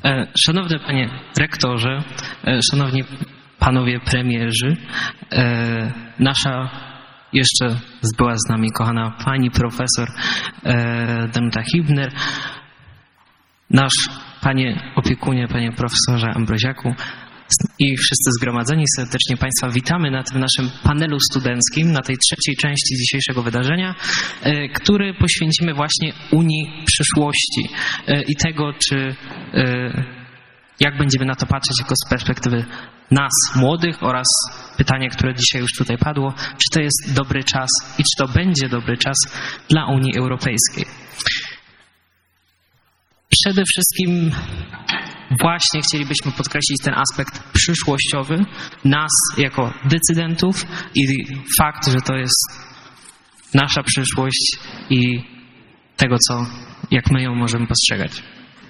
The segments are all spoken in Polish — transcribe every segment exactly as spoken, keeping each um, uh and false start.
Szanowny panie rektorze, szanowni panowie premierzy, nasza jeszcze była z nami kochana pani profesor Danuta Hibner, nasz panie opiekunie, panie profesorze Ambroziaku i wszyscy zgromadzeni, serdecznie państwa witamy na tym naszym panelu studenckim, na tej trzeciej części dzisiejszego wydarzenia, który poświęcimy właśnie Unii przyszłości i tego, czy jak będziemy na to patrzeć jako z perspektywy nas, młodych, oraz pytanie, które dzisiaj już tutaj padło, czy to jest dobry czas i czy to będzie dobry czas dla Unii Europejskiej. Przede wszystkim właśnie chcielibyśmy podkreślić ten aspekt przyszłościowy nas jako decydentów i fakt, że to jest nasza przyszłość i tego, co, jak my ją możemy postrzegać.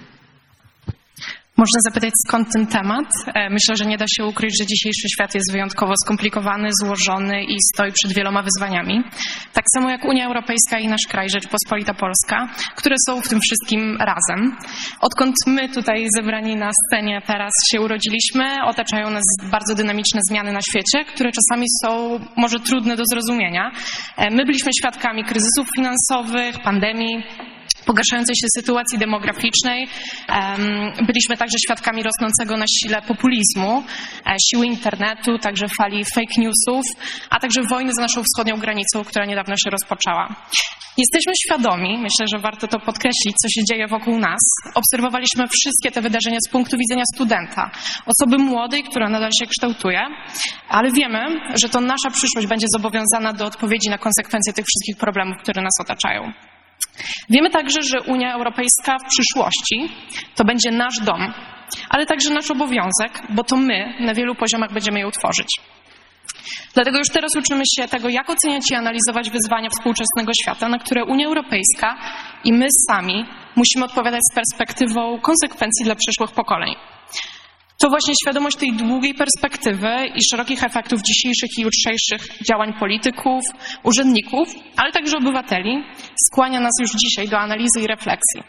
Można zapytać, skąd ten temat? Myślę, że nie da się ukryć, że dzisiejszy świat jest wyjątkowo skomplikowany, złożony i stoi przed wieloma wyzwaniami. Tak samo jak Unia Europejska i nasz kraj, Rzeczpospolita Polska, które są w tym wszystkim razem. Odkąd my tutaj zebrani na scenie teraz się urodziliśmy, otaczają nas bardzo dynamiczne zmiany na świecie, które czasami są może trudne do zrozumienia. My byliśmy świadkami kryzysów finansowych, pandemii, pogarszającej się sytuacji demograficznej. Byliśmy także świadkami rosnącego na sile populizmu, siły internetu, także fali fake newsów, a także wojny za naszą wschodnią granicą, która niedawno się rozpoczęła. Jesteśmy świadomi, myślę, że warto to podkreślić, co się dzieje wokół nas. Obserwowaliśmy wszystkie te wydarzenia z punktu widzenia studenta, osoby młodej, która nadal się kształtuje, ale wiemy, że to nasza przyszłość będzie zobowiązana do odpowiedzi na konsekwencje tych wszystkich problemów, które nas otaczają. Wiemy także, że Unia Europejska w przyszłości to będzie nasz dom, ale także nasz obowiązek, bo to my na wielu poziomach będziemy ją tworzyć. Dlatego już teraz uczymy się tego, jak oceniać i analizować wyzwania współczesnego świata, na które Unia Europejska i my sami musimy odpowiadać z perspektywą konsekwencji dla przyszłych pokoleń. To właśnie świadomość tej długiej perspektywy i szerokich efektów dzisiejszych i jutrzejszych działań polityków, urzędników, ale także obywateli skłania nas już dzisiaj do analizy i refleksji.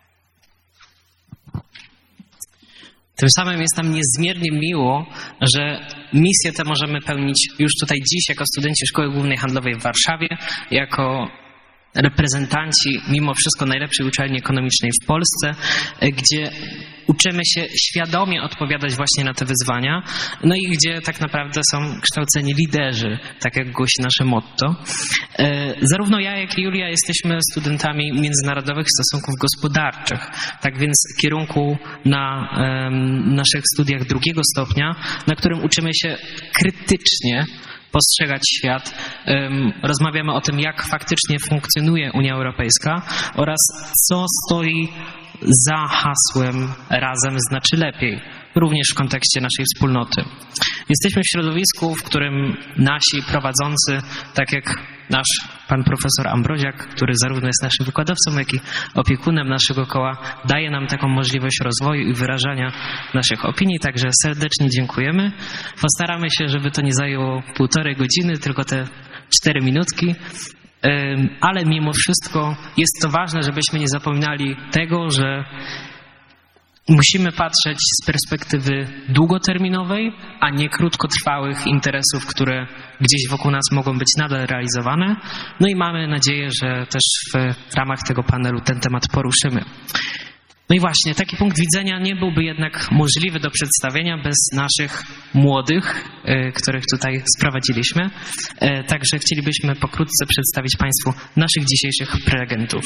Tym samym jest nam niezmiernie miło, że misję tę możemy pełnić już tutaj dziś jako studenci Szkoły Głównej Handlowej w Warszawie, jako reprezentanci mimo wszystko najlepszej uczelni ekonomicznej w Polsce, gdzie uczymy się świadomie odpowiadać właśnie na te wyzwania, no i gdzie tak naprawdę są kształceni liderzy, tak jak głosi nasze motto. Zarówno ja, jak i Julia jesteśmy studentami międzynarodowych stosunków gospodarczych, tak więc kierunku na um, naszych studiach drugiego stopnia, na którym uczymy się krytycznie postrzegać świat. Rozmawiamy o tym, jak faktycznie funkcjonuje Unia Europejska oraz co stoi za hasłem razem znaczy lepiej, również w kontekście naszej wspólnoty. Jesteśmy w środowisku, w którym nasi prowadzący, tak jak nasz pan profesor Ambroziak, który zarówno jest naszym wykładowcą, jak i opiekunem naszego koła, daje nam taką możliwość rozwoju i wyrażania naszych opinii, także serdecznie dziękujemy. Postaramy się, żeby to nie zajęło półtorej godziny, tylko te cztery minutki. Ale mimo wszystko jest to ważne, żebyśmy nie zapominali tego, że musimy patrzeć z perspektywy długoterminowej, a nie krótkotrwałych interesów, które gdzieś wokół nas mogą być nadal realizowane. No i mamy nadzieję, że też w ramach tego panelu ten temat poruszymy. No i właśnie, taki punkt widzenia nie byłby jednak możliwy do przedstawienia bez naszych młodych, których tutaj sprowadziliśmy. Także chcielibyśmy pokrótce przedstawić Państwu naszych dzisiejszych prelegentów.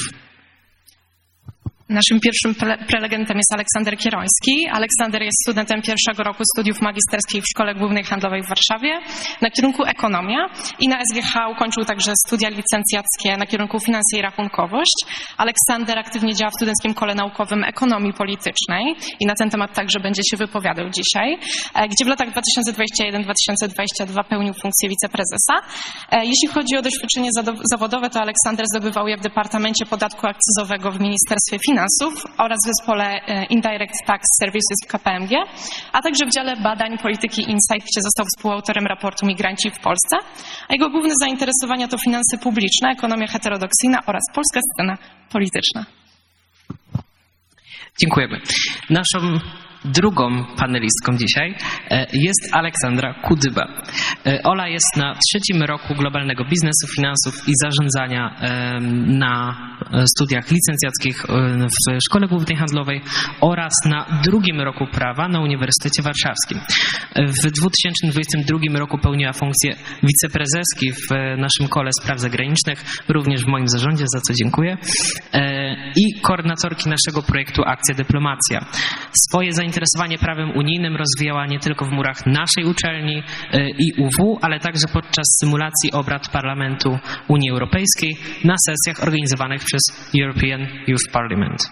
Naszym pierwszym prelegentem jest Aleksander Kieroński. Aleksander jest studentem pierwszego roku studiów magisterskich w Szkole Głównej Handlowej w Warszawie na kierunku ekonomia i na S G H ukończył także studia licencjackie na kierunku finanse i rachunkowość. Aleksander aktywnie działa w Studenckim Kole Naukowym Ekonomii Politycznej i na ten temat także będzie się wypowiadał dzisiaj, gdzie w latach dwa tysiące dwudziestym pierwszym do dwa tysiące dwudziestego drugiego pełnił funkcję wiceprezesa. Jeśli chodzi o doświadczenie zawodowe, to Aleksander zdobywał je w Departamencie Podatku Akcyzowego w Ministerstwie Finansów oraz w zespole Indirect Tax Services w K P M G, a także w dziale badań polityki Insight, gdzie został współautorem raportu Migranci w Polsce, a jego główne zainteresowania to finanse publiczne, ekonomia heterodoksyjna oraz polska scena polityczna. Dziękujemy. Naszą drugą panelistką dzisiaj jest Aleksandra Kudyba. Ola jest na trzecim roku globalnego biznesu, finansów i zarządzania na studiach licencjackich w Szkole Głównej Handlowej oraz na drugim roku prawa na Uniwersytecie Warszawskim. W dwa tysiące dwudziestym drugim roku pełniła funkcję wiceprezeski w naszym kole spraw zagranicznych, również w moim zarządzie, za co dziękuję, i koordynatorki naszego projektu Akcja Dyplomacja. Swoje zainteresowanie prawem unijnym rozwijała nie tylko w murach naszej uczelni i U W, ale także podczas symulacji obrad Parlamentu Unii Europejskiej na sesjach organizowanych przez European Youth Parliament.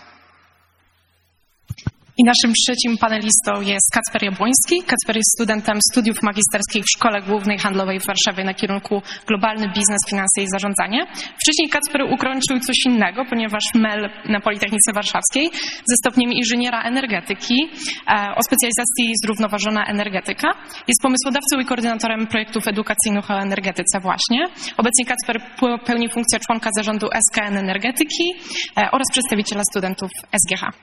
I naszym trzecim panelistą jest Kacper Jabłoński. Kacper jest studentem studiów magisterskich w Szkole Głównej Handlowej w Warszawie na kierunku Globalny Biznes, Finanse i Zarządzanie. Wcześniej Kacper ukończył coś innego, ponieważ M E L na Politechnice Warszawskiej ze stopniem inżyniera energetyki o specjalizacji zrównoważona energetyka. Jest pomysłodawcą i koordynatorem projektów edukacyjnych o energetyce właśnie. Obecnie Kacper pełni funkcję członka zarządu S K N Energetyki oraz przedstawiciela studentów S G H.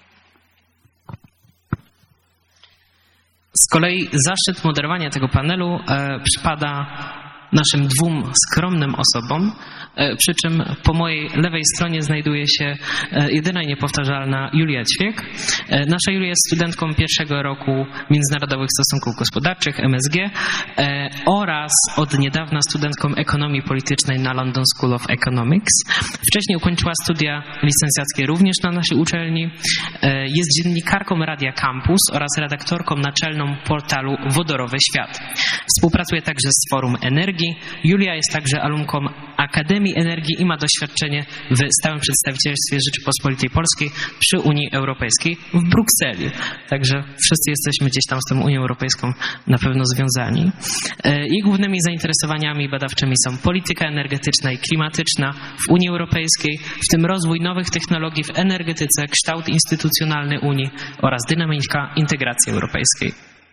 Z kolei zaszczyt moderowania tego panelu e, przypada naszym dwóm skromnym osobom, e, przy czym po mojej lewej stronie znajduje się e, jedyna i niepowtarzalna Julia Ćwiek. E, nasza Julia jest studentką pierwszego roku Międzynarodowych Stosunków Gospodarczych M S G e, oraz od niedawna studentką ekonomii politycznej na London School of Economics. Wcześniej ukończyła studia licencjackie również na naszej uczelni. E, jest dziennikarką Radia Campus oraz redaktorką naczelną portalu Wodorowy Świat. Współpracuje także z Forum Energii. Julia jest także alumką Akademii Energii i ma doświadczenie w stałym przedstawicielstwie Rzeczypospolitej Polskiej przy Unii Europejskiej w Brukseli. Także wszyscy jesteśmy gdzieś tam z tą Unią Europejską na pewno związani. Jej głównymi zainteresowaniami badawczymi są polityka energetyczna i klimatyczna w Unii Europejskiej, w tym rozwój nowych technologii w energetyce, kształt instytucjonalny Unii oraz dynamika integracji europejskiej.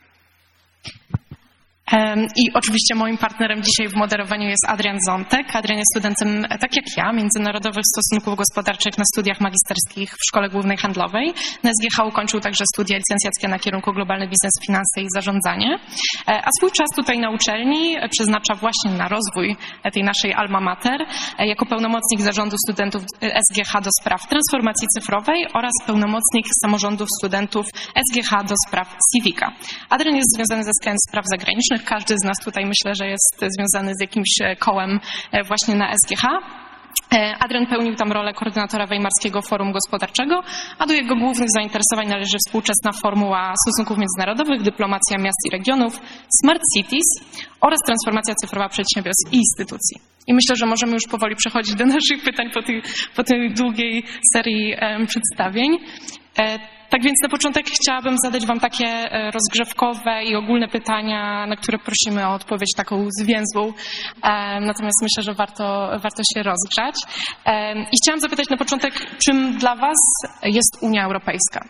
I oczywiście moim partnerem dzisiaj w moderowaniu jest Adrian Zontek. Adrian jest studentem, tak jak ja, międzynarodowych stosunków gospodarczych na studiach magisterskich w Szkole Głównej Handlowej. Na S G H ukończył także studia licencjackie na kierunku Globalny Biznes, Finanse i Zarządzanie. A swój czas tutaj na uczelni przeznacza właśnie na rozwój tej naszej alma mater jako pełnomocnik zarządu studentów S G H do spraw transformacji cyfrowej oraz pełnomocnik samorządów studentów S G H do spraw Civica. Adrian jest związany ze S K N Spraw Zagranicznych. Każdy z nas tutaj myślę, że jest związany z jakimś kołem właśnie na S G H. Adrian pełnił tam rolę koordynatora Weimarskiego Forum Gospodarczego, a do jego głównych zainteresowań należy współczesna formuła stosunków międzynarodowych, dyplomacja miast i regionów, smart cities oraz transformacja cyfrowa przedsiębiorstw i instytucji. I myślę, że możemy już powoli przechodzić do naszych pytań po tej, po tej długiej serii um, przedstawień. E, Tak więc na początek chciałabym zadać Wam takie rozgrzewkowe i ogólne pytania, na które prosimy o odpowiedź taką zwięzłą. Natomiast myślę, że warto, warto się rozgrzać. I chciałam zapytać na początek, czym dla Was jest Unia Europejska?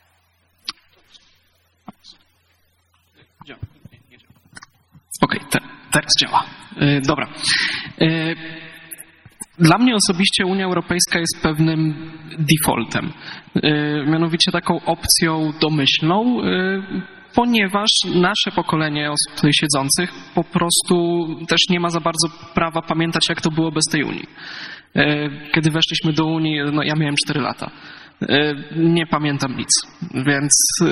Okej, okay, te, teraz działa. Dobra. Dla mnie osobiście Unia Europejska jest pewnym defaultem, mianowicie taką opcją domyślną, ponieważ nasze pokolenie osób tutaj siedzących po prostu też nie ma za bardzo prawa pamiętać, jak to było bez tej Unii. Kiedy weszliśmy do Unii, no ja miałem cztery lata. Nie pamiętam nic, więc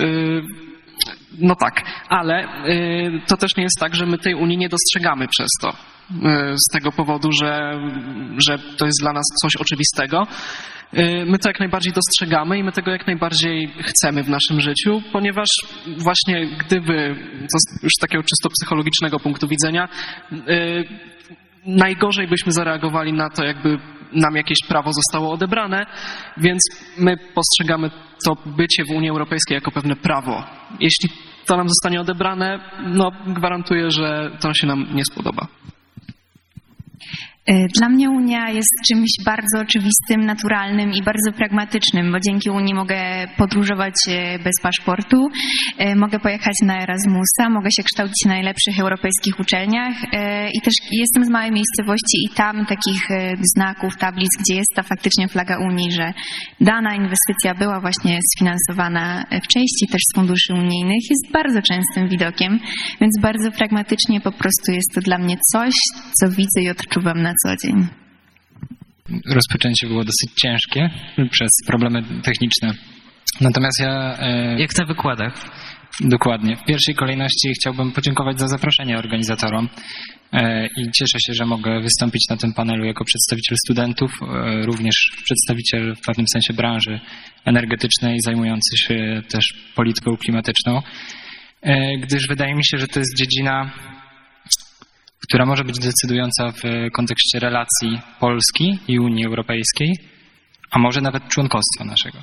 no tak, ale to też nie jest tak, że my tej Unii nie dostrzegamy przez to. Z tego powodu, że, że to jest dla nas coś oczywistego. My to jak najbardziej dostrzegamy i my tego jak najbardziej chcemy w naszym życiu, ponieważ właśnie gdyby, już z takiego czysto psychologicznego punktu widzenia, najgorzej byśmy zareagowali na to, jakby nam jakieś prawo zostało odebrane, więc my postrzegamy to bycie w Unii Europejskiej jako pewne prawo. Jeśli to nam zostanie odebrane, no gwarantuję, że to się nam nie spodoba. Dla mnie Unia jest czymś bardzo oczywistym, naturalnym i bardzo pragmatycznym, bo dzięki Unii mogę podróżować bez paszportu, mogę pojechać na Erasmusa, mogę się kształcić na najlepszych europejskich uczelniach i też jestem z małej miejscowości i tam takich znaków, tablic, gdzie jest ta faktycznie flaga Unii, że dana inwestycja była właśnie sfinansowana w części też z funduszy unijnych, jest bardzo częstym widokiem, więc bardzo pragmatycznie po prostu jest to dla mnie coś, co widzę i odczuwam na co dzień. Rozpoczęcie było dosyć ciężkie przez problemy techniczne. Natomiast ja... E, Jak na wykładach. Dokładnie. W pierwszej kolejności chciałbym podziękować za zaproszenie organizatorom e, i cieszę się, że mogę wystąpić na tym panelu jako przedstawiciel studentów, e, również przedstawiciel w pewnym sensie branży energetycznej zajmujący się też polityką klimatyczną, e, gdyż wydaje mi się, że to jest dziedzina, która może być decydująca w kontekście relacji Polski i Unii Europejskiej, a może nawet członkostwa naszego.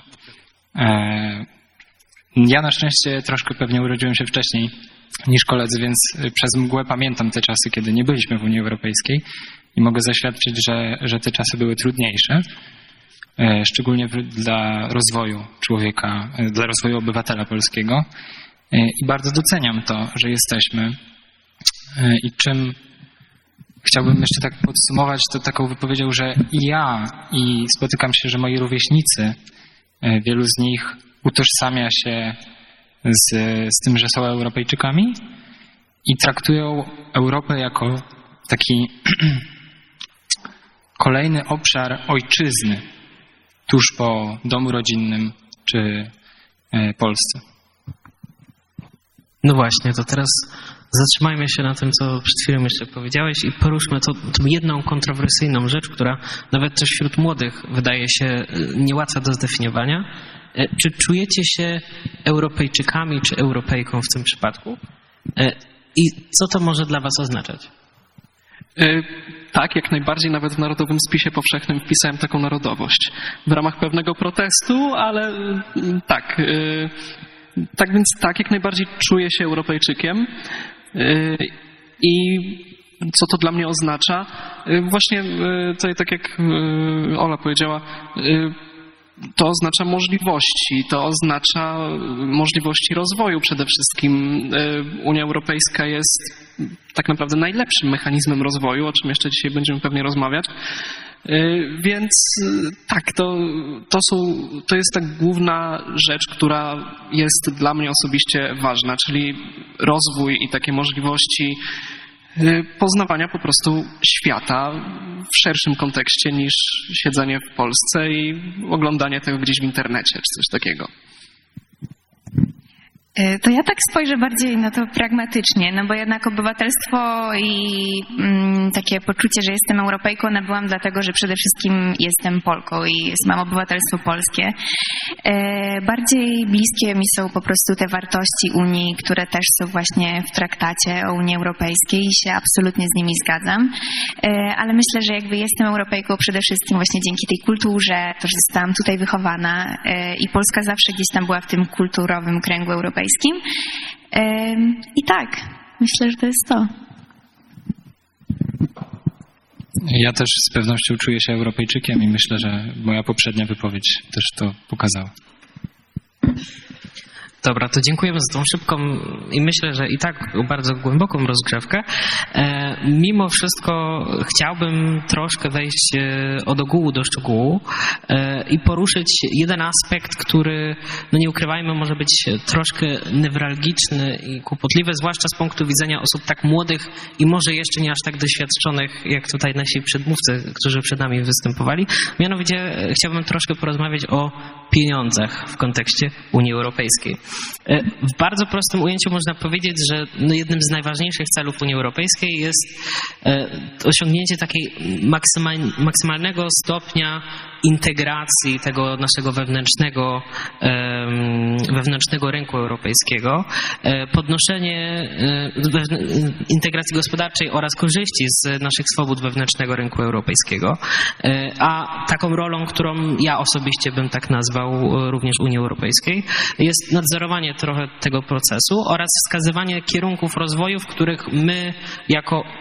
Ja na szczęście troszkę pewnie urodziłem się wcześniej niż koledzy, więc przez mgłę pamiętam te czasy, kiedy nie byliśmy w Unii Europejskiej i mogę zaświadczyć, że, że te czasy były trudniejsze, szczególnie dla rozwoju człowieka, dla rozwoju obywatela polskiego. I bardzo doceniam to, że jesteśmy i czym chciałbym jeszcze tak podsumować to taką wypowiedzią, że i ja i spotykam się, że moi rówieśnicy, wielu z nich utożsamia się z, z tym, że są Europejczykami i traktują Europę jako taki kolejny obszar ojczyzny tuż po domu rodzinnym czy Polsce. No właśnie, to teraz zatrzymajmy się na tym, co przed chwilą jeszcze powiedziałeś i poruszmy tą, tą jedną kontrowersyjną rzecz, która nawet też wśród młodych wydaje się niełatwa do zdefiniowania. Czy czujecie się Europejczykami czy Europejką w tym przypadku? I co to może dla was oznaczać? Tak, jak najbardziej. Nawet w Narodowym Spisie Powszechnym wpisałem taką narodowość. W ramach pewnego protestu, ale tak. Tak więc tak, jak najbardziej czuję się Europejczykiem. I co to dla mnie oznacza? Właśnie tutaj, tak jak Ola powiedziała, to oznacza możliwości, to oznacza możliwości rozwoju przede wszystkim. Unia Europejska jest tak naprawdę najlepszym mechanizmem rozwoju, o czym jeszcze dzisiaj będziemy pewnie rozmawiać. Więc tak, to, to, są, to jest ta główna rzecz, która jest dla mnie osobiście ważna, czyli rozwój i takie możliwości poznawania po prostu świata w szerszym kontekście niż siedzenie w Polsce i oglądanie tego gdzieś w internecie czy coś takiego. To ja tak spojrzę bardziej na to pragmatycznie, no bo jednak obywatelstwo i mm, takie poczucie, że jestem Europejką, nabyłam dlatego, że przede wszystkim jestem Polką i mam obywatelstwo polskie. E, bardziej bliskie mi są po prostu te wartości Unii, które też są właśnie w traktacie o Unii Europejskiej i się absolutnie z nimi zgadzam. E, ale myślę, że jakby jestem Europejką przede wszystkim właśnie dzięki tej kulturze, to, że zostałam tutaj wychowana e, i Polska zawsze gdzieś tam była w tym kulturowym kręgu europejskim. I tak, myślę, że to jest to. Ja też z pewnością czuję się Europejczykiem i myślę, że moja poprzednia wypowiedź też to pokazała. Dobra, to dziękujemy za tą szybką i myślę, że i tak bardzo głęboką rozgrzewkę. E, mimo wszystko chciałbym troszkę wejść od ogółu do szczegółu e, i poruszyć jeden aspekt, który, no nie ukrywajmy, może być troszkę newralgiczny i kłopotliwy, zwłaszcza z punktu widzenia osób tak młodych i może jeszcze nie aż tak doświadczonych, jak tutaj nasi przedmówcy, którzy przed nami występowali. Mianowicie chciałbym troszkę porozmawiać o pieniądzach w kontekście Unii Europejskiej. W bardzo prostym ujęciu można powiedzieć, że no jednym z najważniejszych celów Unii Europejskiej jest osiągnięcie takiej maksymal, maksymalnego stopnia integracji tego naszego wewnętrznego, wewnętrznego rynku europejskiego, podnoszenie integracji gospodarczej oraz korzyści z naszych swobód wewnętrznego rynku europejskiego, a taką rolą, którą ja osobiście bym tak nazwał również Unii Europejskiej, jest nadzorowanie trochę tego procesu oraz wskazywanie kierunków rozwoju, w których my jako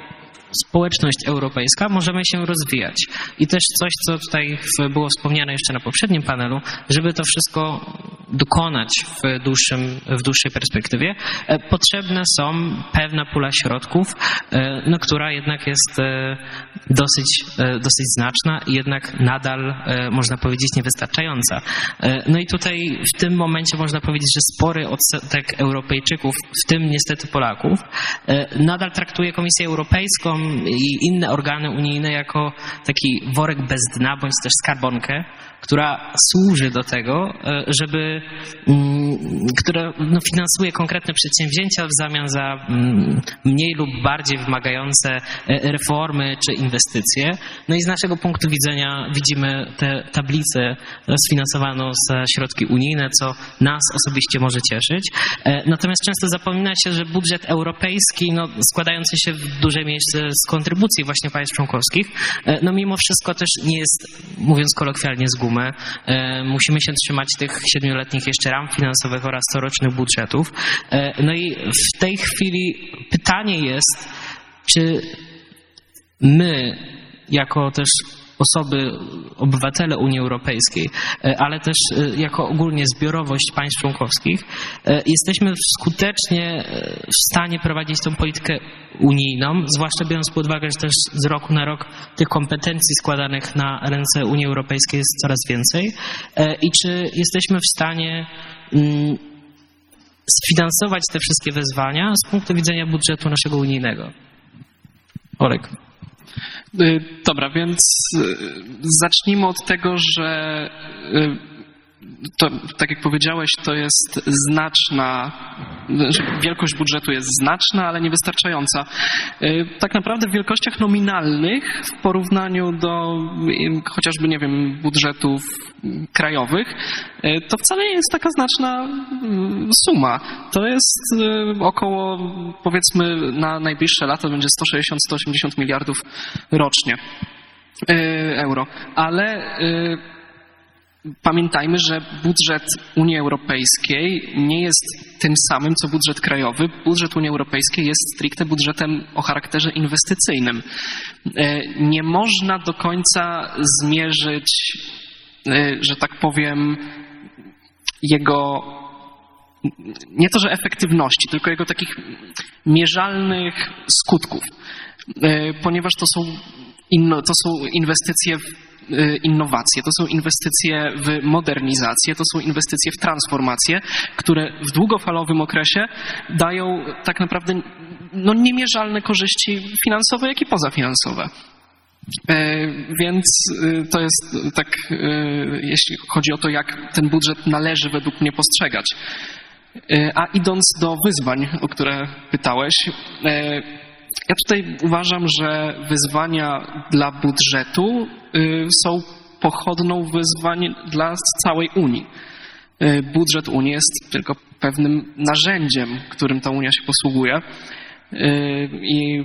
społeczność europejska możemy się rozwijać. I też coś, co tutaj było wspomniane jeszcze na poprzednim panelu, żeby to wszystko dokonać w, dłuższym, w dłuższej perspektywie, potrzebne są pewna pula środków, no, która jednak jest dosyć, dosyć znaczna i jednak nadal, można powiedzieć, niewystarczająca. No i tutaj w tym momencie można powiedzieć, że spory odsetek Europejczyków, w tym niestety Polaków, nadal traktuje Komisję Europejską i inne organy unijne jako taki worek bez dna, bądź też skarbonkę, która służy do tego, żeby, która no, finansuje konkretne przedsięwzięcia w zamian za mniej lub bardziej wymagające reformy czy inwestycje. No i z naszego punktu widzenia widzimy tę tablicę sfinansowaną ze środki unijne, co nas osobiście może cieszyć. Natomiast często zapomina się, że budżet europejski, no, składający się w dużej mierze z kontrybucji właśnie państw członkowskich, no mimo wszystko też nie jest, mówiąc kolokwialnie, z gumy. Musimy się trzymać tych siedmioletnich jeszcze ram finansowych oraz corocznych budżetów. No i w tej chwili pytanie jest, czy my jako też osoby, obywatele Unii Europejskiej, ale też jako ogólnie zbiorowość państw członkowskich, jesteśmy skutecznie w stanie prowadzić tą politykę unijną, zwłaszcza biorąc pod uwagę, że też z roku na rok tych kompetencji składanych na ręce Unii Europejskiej jest coraz więcej. I czy jesteśmy w stanie sfinansować te wszystkie wyzwania z punktu widzenia budżetu naszego unijnego? Olek. Dobra, więc zacznijmy od tego, że to, tak jak powiedziałeś, to jest znaczna, wielkość budżetu jest znaczna, ale niewystarczająca. Tak naprawdę w wielkościach nominalnych w porównaniu do chociażby, nie wiem, budżetów krajowych, to wcale nie jest taka znaczna suma. To jest około, powiedzmy, na najbliższe lata będzie sto sześćdziesiąt do stu osiemdziesięciu miliardów rocznie euro. Ale pamiętajmy, że budżet Unii Europejskiej nie jest tym samym, co budżet krajowy. Budżet Unii Europejskiej jest stricte budżetem o charakterze inwestycyjnym. Nie można do końca zmierzyć, że tak powiem, jego, nie to, że efektywności, tylko jego takich mierzalnych skutków, ponieważ to są, inno, to są inwestycje w innowacje, to są inwestycje w modernizację, to są inwestycje w transformację, które w długofalowym okresie dają tak naprawdę no, niemierzalne korzyści finansowe, jak i pozafinansowe. Więc to jest tak, jeśli chodzi o to, jak ten budżet należy według mnie postrzegać. A idąc do wyzwań, o które pytałeś, ja tutaj uważam, że wyzwania dla budżetu są pochodną wyzwań dla całej Unii. Budżet Unii jest tylko pewnym narzędziem, którym ta Unia się posługuje. I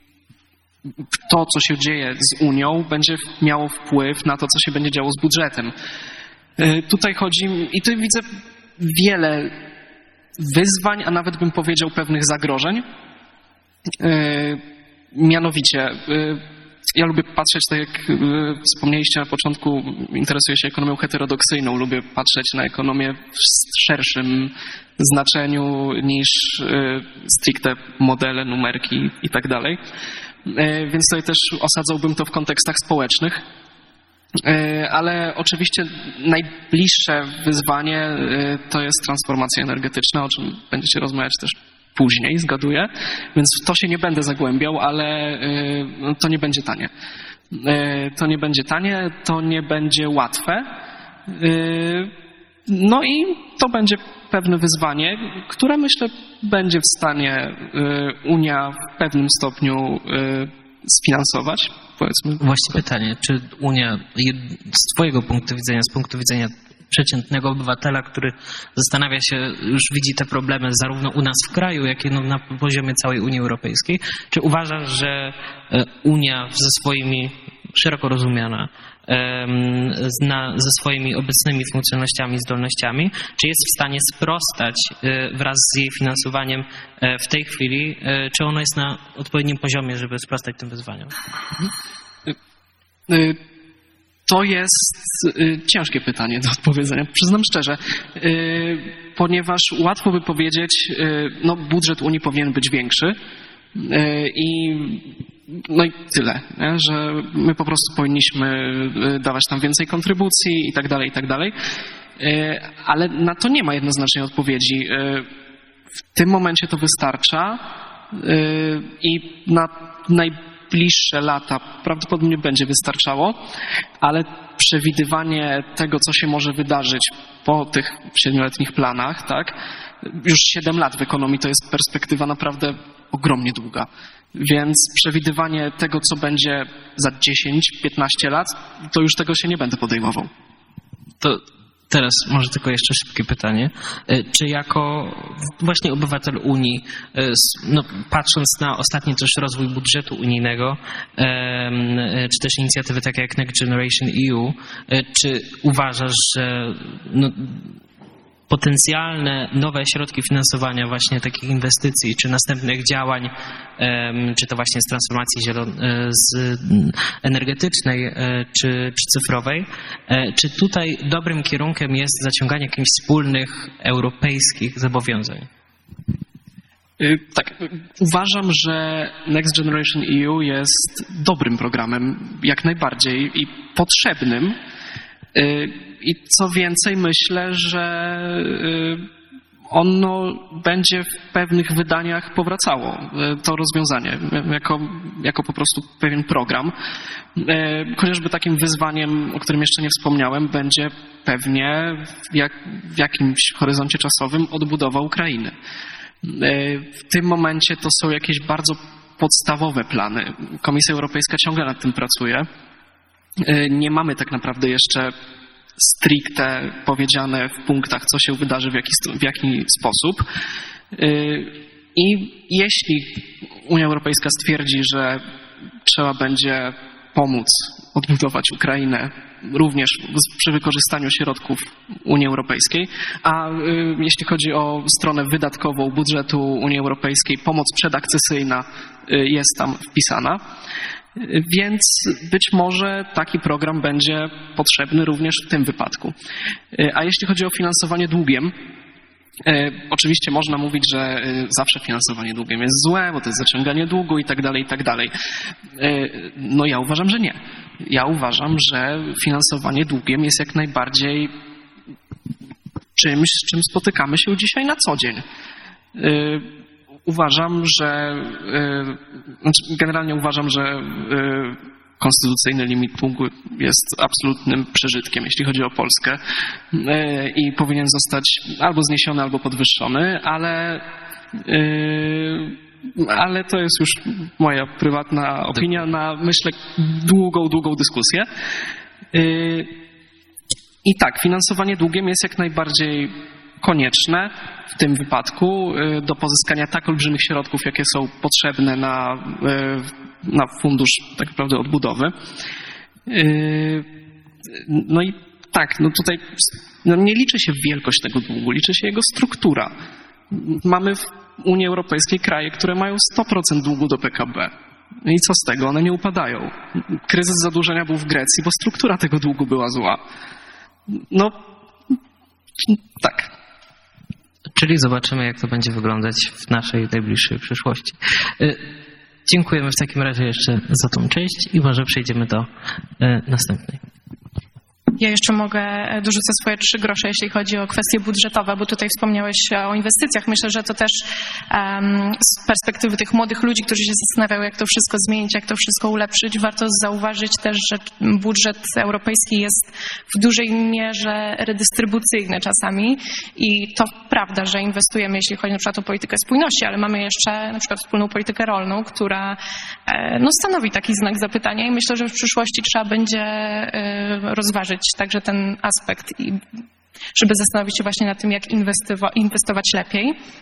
to, co się dzieje z Unią, będzie miało wpływ na to, co się będzie działo z budżetem. Tutaj chodzi, i tu widzę wiele wyzwań, a nawet bym powiedział pewnych zagrożeń. Mianowicie, ja lubię patrzeć, tak jak wspomnieliście na początku, interesuję się ekonomią heterodoksyjną, lubię patrzeć na ekonomię w szerszym znaczeniu niż stricte modele, numerki i tak dalej. Więc tutaj też osadzałbym to w kontekstach społecznych. Ale oczywiście najbliższe wyzwanie to jest transformacja energetyczna, o czym będziecie rozmawiać też później, zgaduję, więc w to się nie będę zagłębiał, ale to nie będzie tanie. To nie będzie tanie, to nie będzie łatwe. No i to będzie pewne wyzwanie, które myślę będzie w stanie Unia w pewnym stopniu sfinansować, powiedzmy. Właśnie pytanie, czy Unia z twojego punktu widzenia, z punktu widzenia przeciętnego obywatela, który zastanawia się, już widzi te problemy zarówno u nas w kraju, jak i no na poziomie całej Unii Europejskiej, czy uważasz, że Unia ze swoimi, szeroko rozumiana, na, ze swoimi obecnymi funkcjonalnościami i zdolnościami, czy jest w stanie sprostać wraz z jej finansowaniem w tej chwili, czy ono jest na odpowiednim poziomie, żeby sprostać tym wyzwaniom? To jest ciężkie pytanie do odpowiedzenia, przyznam szczerze, ponieważ łatwo by powiedzieć, no budżet Unii powinien być większy i no i tyle, nie? Że my po prostu powinniśmy dawać tam więcej kontrybucji i tak dalej, i tak dalej, ale na to nie ma jednoznacznej odpowiedzi. W tym momencie to wystarcza i na najbliższe lata prawdopodobnie będzie wystarczało, ale przewidywanie tego, co się może wydarzyć po tych siedmioletnich planach, tak? Już siedem lat w ekonomii to jest perspektywa naprawdę ogromnie długa. Więc przewidywanie tego, co będzie za dziesięć piętnaście lat, to już tego się nie będę podejmował. To teraz może tylko jeszcze szybkie pytanie. Czy jako właśnie obywatel Unii, no, patrząc na ostatni też rozwój budżetu unijnego, czy też inicjatywy takie jak Next Generation E U, czy uważasz, że no, potencjalne nowe środki finansowania właśnie takich inwestycji, czy następnych działań, czy to właśnie z transformacji zielon- z energetycznej, czy, czy cyfrowej, czy tutaj dobrym kierunkiem jest zaciąganie jakichś wspólnych europejskich zobowiązań? Tak, uważam, że Next Generation E U jest dobrym programem, jak najbardziej i potrzebnym. I co więcej, myślę, że ono będzie w pewnych wydaniach powracało, to rozwiązanie, jako, jako po prostu pewien program. Chociażby takim wyzwaniem, o którym jeszcze nie wspomniałem, będzie pewnie w, jak, w jakimś horyzoncie czasowym odbudowa Ukrainy. W tym momencie to są jakieś bardzo podstawowe plany. Komisja Europejska ciągle nad tym pracuje. Nie mamy tak naprawdę jeszcze stricte powiedziane w punktach, co się wydarzy, w jaki, w jaki sposób. I jeśli Unia Europejska stwierdzi, że trzeba będzie pomóc odbudować Ukrainę również przy wykorzystaniu środków Unii Europejskiej, a jeśli chodzi o stronę wydatkową budżetu Unii Europejskiej, pomoc przedakcesyjna jest tam wpisana. Więc być może taki program będzie potrzebny również w tym wypadku. A jeśli chodzi o finansowanie długiem, oczywiście można mówić, że zawsze finansowanie długiem jest złe, bo to jest zaciąganie długu i tak dalej, i tak dalej. No ja uważam, że nie. Ja uważam, że finansowanie długiem jest jak najbardziej czymś, z czym spotykamy się dzisiaj na co dzień. Uważam, że znaczy generalnie uważam, że konstytucyjny limit długu jest absolutnym przeżytkiem, jeśli chodzi o Polskę i powinien zostać albo zniesiony, albo podwyższony, ale, ale to jest już moja prywatna opinia na, myślę, długą, długą dyskusję. I tak, finansowanie długiem jest jak najbardziej konieczne w tym wypadku do pozyskania tak olbrzymich środków, jakie są potrzebne na, na fundusz tak naprawdę odbudowy. No i tak, no tutaj no nie liczy się wielkość tego długu, liczy się jego struktura. Mamy w Unii Europejskiej kraje, które mają sto procent długu do P K B. No i co z tego? One nie upadają. Kryzys zadłużenia był w Grecji, bo struktura tego długu była zła. No tak. Czyli zobaczymy, jak to będzie wyglądać w naszej najbliższej przyszłości. Dziękujemy w takim razie jeszcze za tą część i może przejdziemy do następnej. Ja jeszcze mogę, dorzucę swoje trzy grosze, jeśli chodzi o kwestie budżetowe, bo tutaj wspomniałeś o inwestycjach. Myślę, że to też um, z perspektywy tych młodych ludzi, którzy się zastanawiają, jak to wszystko zmienić, jak to wszystko ulepszyć, warto zauważyć też, że budżet europejski jest w dużej mierze redystrybucyjny czasami i to prawda, że inwestujemy, jeśli chodzi na przykład o politykę spójności, ale mamy jeszcze na przykład wspólną politykę rolną, która no, stanowi taki znak zapytania i myślę, że w przyszłości trzeba będzie rozważyć także ten aspekt, i żeby zastanowić się właśnie nad tym, jak inwestować lepiej.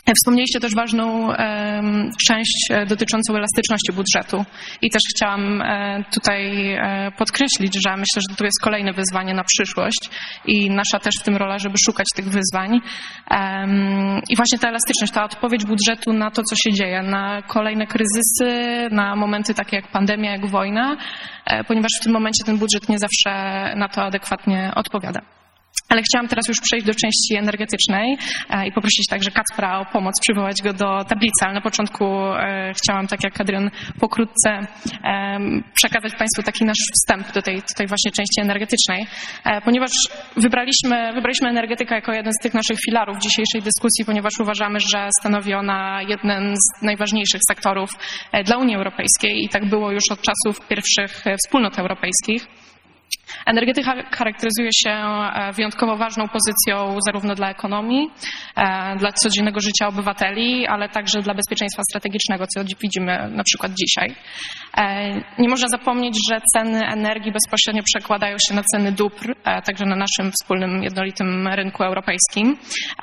Wspomnieliście też ważną um, część dotyczącą elastyczności budżetu i też chciałam e, tutaj e, podkreślić, że myślę, że to jest kolejne wyzwanie na przyszłość i nasza też w tym rola, żeby szukać tych wyzwań. Um, I właśnie ta elastyczność, ta odpowiedź budżetu na to, co się dzieje, na kolejne kryzysy, na momenty takie jak pandemia, jak wojna, e, ponieważ w tym momencie ten budżet nie zawsze na to adekwatnie odpowiada. Ale chciałam teraz już przejść do części energetycznej i poprosić także Kacpra o pomoc, przywołać go do tablicy, ale na początku chciałam, tak jak Adrian, pokrótce przekazać Państwu taki nasz wstęp do tej, do tej właśnie części energetycznej, ponieważ wybraliśmy, wybraliśmy energetykę jako jeden z tych naszych filarów dzisiejszej dyskusji, ponieważ uważamy, że stanowi ona jeden z najważniejszych sektorów dla Unii Europejskiej i tak było już od czasów pierwszych wspólnot europejskich. Energetyka charakteryzuje się wyjątkowo ważną pozycją zarówno dla ekonomii, dla codziennego życia obywateli, ale także dla bezpieczeństwa strategicznego, co widzimy na przykład dzisiaj. Nie można zapomnieć, że ceny energii bezpośrednio przekładają się na ceny dóbr, także na naszym wspólnym jednolitym rynku europejskim.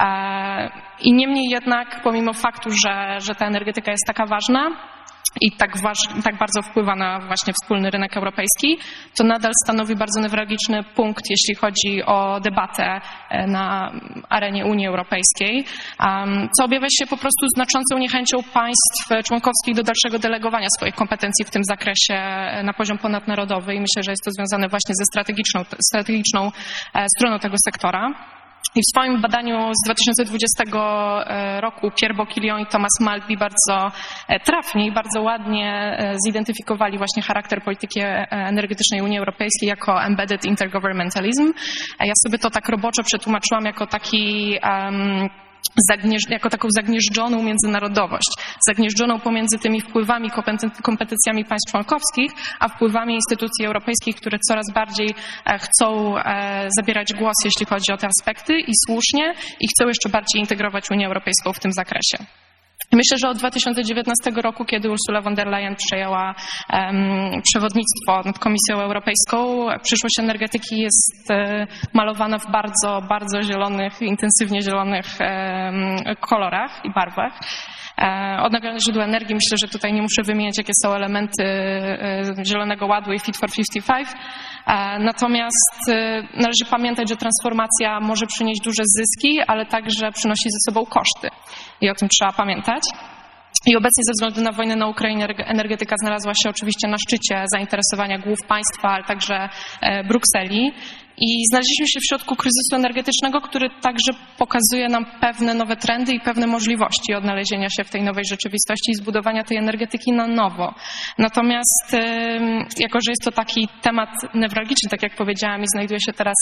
I niemniej jednak, pomimo faktu, że, że ta energetyka jest taka ważna, i tak, waż, tak bardzo wpływa na właśnie wspólny rynek europejski, to nadal stanowi bardzo newralgiczny punkt, jeśli chodzi o debatę na arenie Unii Europejskiej, co objawia się po prostu znaczącą niechęcią państw członkowskich do dalszego delegowania swoich kompetencji w tym zakresie na poziom ponadnarodowy i myślę, że jest to związane właśnie ze strategiczną, strategiczną stroną tego sektora. I w swoim badaniu z dwa tysiące dwudziestego roku Pierre Boquillon i Thomas Maltby bardzo trafnie i bardzo ładnie zidentyfikowali właśnie charakter polityki energetycznej Unii Europejskiej jako embedded intergovernmentalism. Ja sobie to tak roboczo przetłumaczyłam jako taki um, Zagnieżdż, jako taką zagnieżdżoną międzynarodowość, zagnieżdżoną pomiędzy tymi wpływami, kompetencjami państw członkowskich, a wpływami instytucji europejskich, które coraz bardziej chcą zabierać głos, jeśli chodzi o te aspekty i słusznie, i chcą jeszcze bardziej integrować Unię Europejską w tym zakresie. Myślę, że od dwa tysiące dziewiętnastego roku, kiedy Ursula von der Leyen przejęła um, przewodnictwo nad Komisją Europejską, przyszłość energetyki jest um, malowana w bardzo, bardzo zielonych, intensywnie zielonych um, kolorach i barwach. Odnawialne źródła energii, myślę, że tutaj nie muszę wymieniać, jakie są elementy Zielonego Ładu i Fit for pięćdziesiąt pięć. Natomiast należy pamiętać, że transformacja może przynieść duże zyski, ale także przynosi ze sobą koszty. I o tym trzeba pamiętać. I obecnie ze względu na wojnę na Ukrainie energetyka znalazła się oczywiście na szczycie zainteresowania głów państwa, ale także Brukseli. I znaleźliśmy się w środku kryzysu energetycznego, który także pokazuje nam pewne nowe trendy i pewne możliwości odnalezienia się w tej nowej rzeczywistości i zbudowania tej energetyki na nowo. Natomiast jako, że jest to taki temat newralgiczny, tak jak powiedziałam, i znajduje się teraz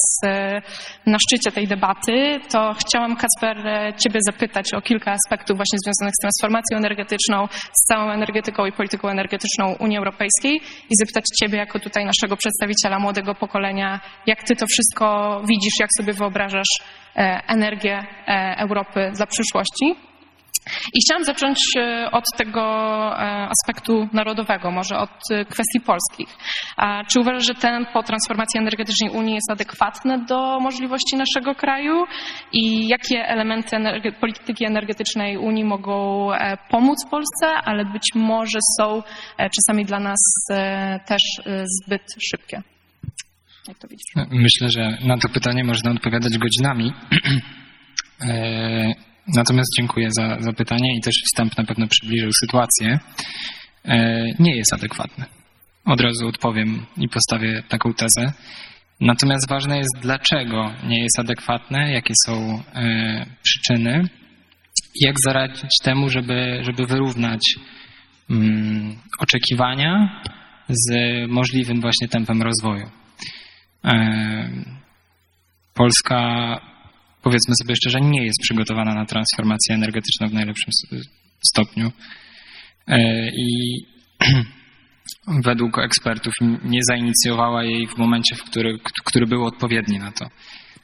na szczycie tej debaty, to chciałam, Kacper, Ciebie zapytać o kilka aspektów właśnie związanych z transformacją energetyczną, z całą energetyką i polityką energetyczną Unii Europejskiej i zapytać Ciebie jako tutaj naszego przedstawiciela młodego pokolenia, jak Ty to wszystko widzisz, jak sobie wyobrażasz energię Europy dla przyszłości. I chciałam zacząć od tego aspektu narodowego, może od kwestii polskich. Czy uważasz, że tempo transformacji energetycznej Unii jest adekwatne do możliwości naszego kraju i jakie elementy energe- polityki energetycznej Unii mogą pomóc Polsce, ale być może są czasami dla nas też zbyt szybkie? Jak to widzisz? Myślę, że na to pytanie można odpowiadać godzinami. Natomiast dziękuję za, za pytanie i też wstęp na pewno przybliżył sytuację. Nie jest adekwatny. Od razu odpowiem i postawię taką tezę. Natomiast ważne jest, dlaczego nie jest adekwatne, jakie są przyczyny i jak zaradzić temu, żeby, żeby wyrównać um, oczekiwania z możliwym właśnie tempem rozwoju. Polska, powiedzmy sobie szczerze, nie jest przygotowana na transformację energetyczną w najlepszym stopniu i według ekspertów nie zainicjowała jej w momencie, w który, który był odpowiedni na to.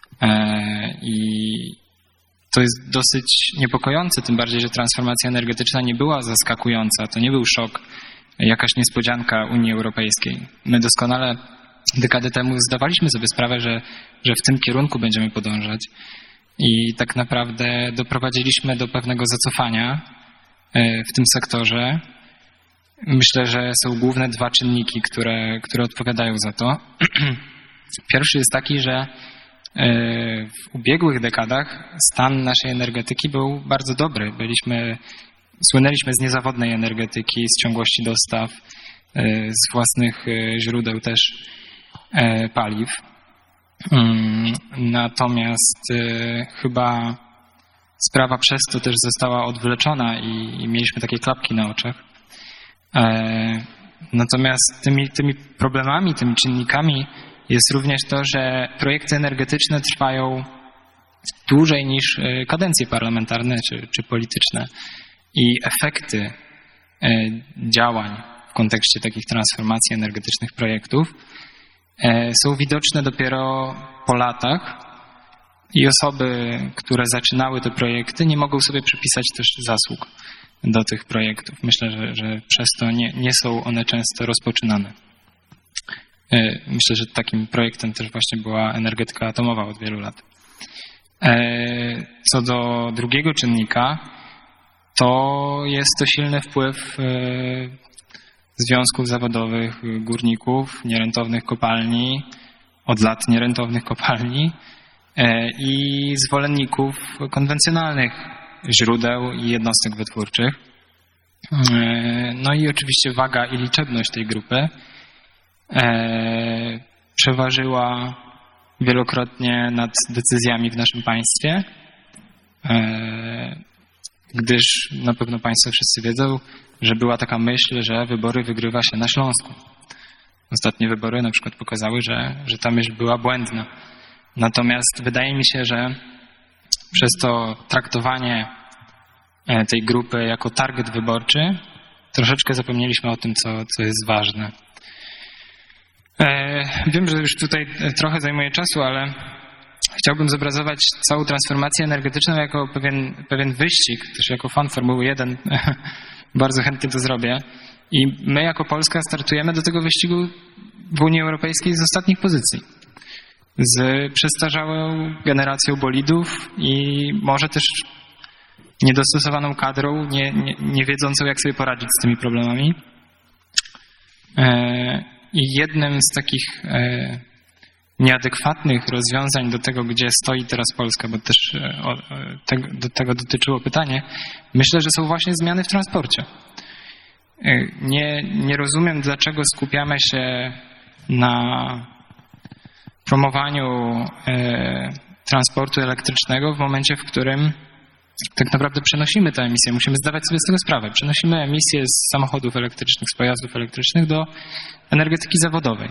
I to jest dosyć niepokojące, tym bardziej, że transformacja energetyczna nie była zaskakująca, to nie był szok, jakaś niespodzianka Unii Europejskiej. My doskonale dekady temu zdawaliśmy sobie sprawę, że, że w tym kierunku będziemy podążać I tak naprawdę doprowadziliśmy do pewnego zacofania w tym sektorze. Myślę, że są główne dwa czynniki, które, które odpowiadają za to. Pierwszy jest taki, że w ubiegłych dekadach stan naszej energetyki był bardzo dobry. Byliśmy, słynęliśmy z niezawodnej energetyki, z ciągłości dostaw, z własnych źródeł też paliw. Natomiast chyba sprawa przez to też została odwleczona i, i mieliśmy takie klapki na oczach. Natomiast tymi, tymi problemami, tymi czynnikami jest również to, że projekty energetyczne trwają dłużej niż kadencje parlamentarne czy, czy polityczne i efekty działań w kontekście takich transformacji energetycznych projektów są widoczne dopiero po latach i osoby, które zaczynały te projekty, nie mogą sobie przypisać też zasług do tych projektów. Myślę, że, że przez to nie, nie są one często rozpoczynane. Myślę, że takim projektem też właśnie była energetyka atomowa od wielu lat. Co do drugiego czynnika, to jest to silny wpływ związków zawodowych górników, nierentownych kopalni, od lat nierentownych kopalni i zwolenników konwencjonalnych źródeł i jednostek wytwórczych. No i oczywiście waga i liczebność tej grupy przeważyła wielokrotnie nad decyzjami w naszym państwie, gdyż na pewno Państwo wszyscy wiedzą, że była taka myśl, że wybory wygrywa się na Śląsku. Ostatnie wybory na przykład pokazały, że, że ta myśl była błędna. Natomiast wydaje mi się, że przez to traktowanie tej grupy jako target wyborczy troszeczkę zapomnieliśmy o tym, co, co jest ważne. Wiem, że już tutaj trochę zajmuje czasu, ale chciałbym zobrazować całą transformację energetyczną jako pewien, pewien wyścig, też jako fan Formuły jeden. Bardzo chętnie to zrobię. I my jako Polska startujemy do tego wyścigu w Unii Europejskiej z ostatnich pozycji. Z przestarzałą generacją bolidów i może też niedostosowaną kadrą, nie, nie, nie wiedzącą, jak sobie poradzić z tymi problemami. I jednym z takich nieadekwatnych rozwiązań do tego, gdzie stoi teraz Polska, bo też do tego dotyczyło pytanie, myślę, że są właśnie zmiany w transporcie. Nie, nie rozumiem, dlaczego skupiamy się na promowaniu transportu elektrycznego w momencie, w którym tak naprawdę przenosimy tę emisję. Musimy zdawać sobie z tego sprawę. Przenosimy emisję z samochodów elektrycznych, z pojazdów elektrycznych do energetyki zawodowej.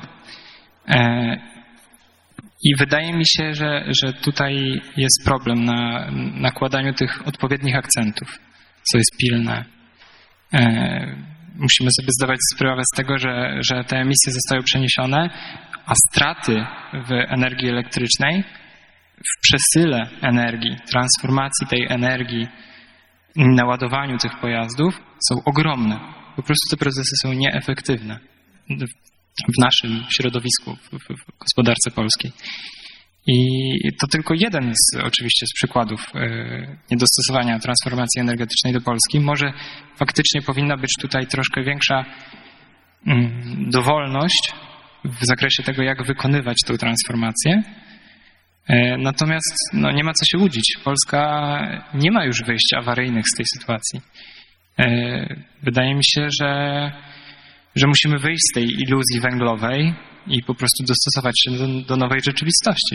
I wydaje mi się, że, że tutaj jest problem na nakładaniu tych odpowiednich akcentów, co jest pilne. Musimy sobie zdawać sprawę z tego, że, że te emisje zostają przeniesione, a straty w energii elektrycznej, w przesyle energii, transformacji tej energii i naładowaniu tych pojazdów są ogromne. Po prostu te procesy są nieefektywne w naszym środowisku, w, w, w gospodarce polskiej. I to tylko jeden z, oczywiście, z przykładów y, niedostosowania transformacji energetycznej do Polski. Może faktycznie powinna być tutaj troszkę większa y, dowolność w zakresie tego, jak wykonywać tę transformację. Y, natomiast no, nie ma co się łudzić. Polska nie ma już wyjść awaryjnych z tej sytuacji. Y, wydaje mi się, że że musimy wyjść z tej iluzji węglowej i po prostu dostosować się do, do nowej rzeczywistości.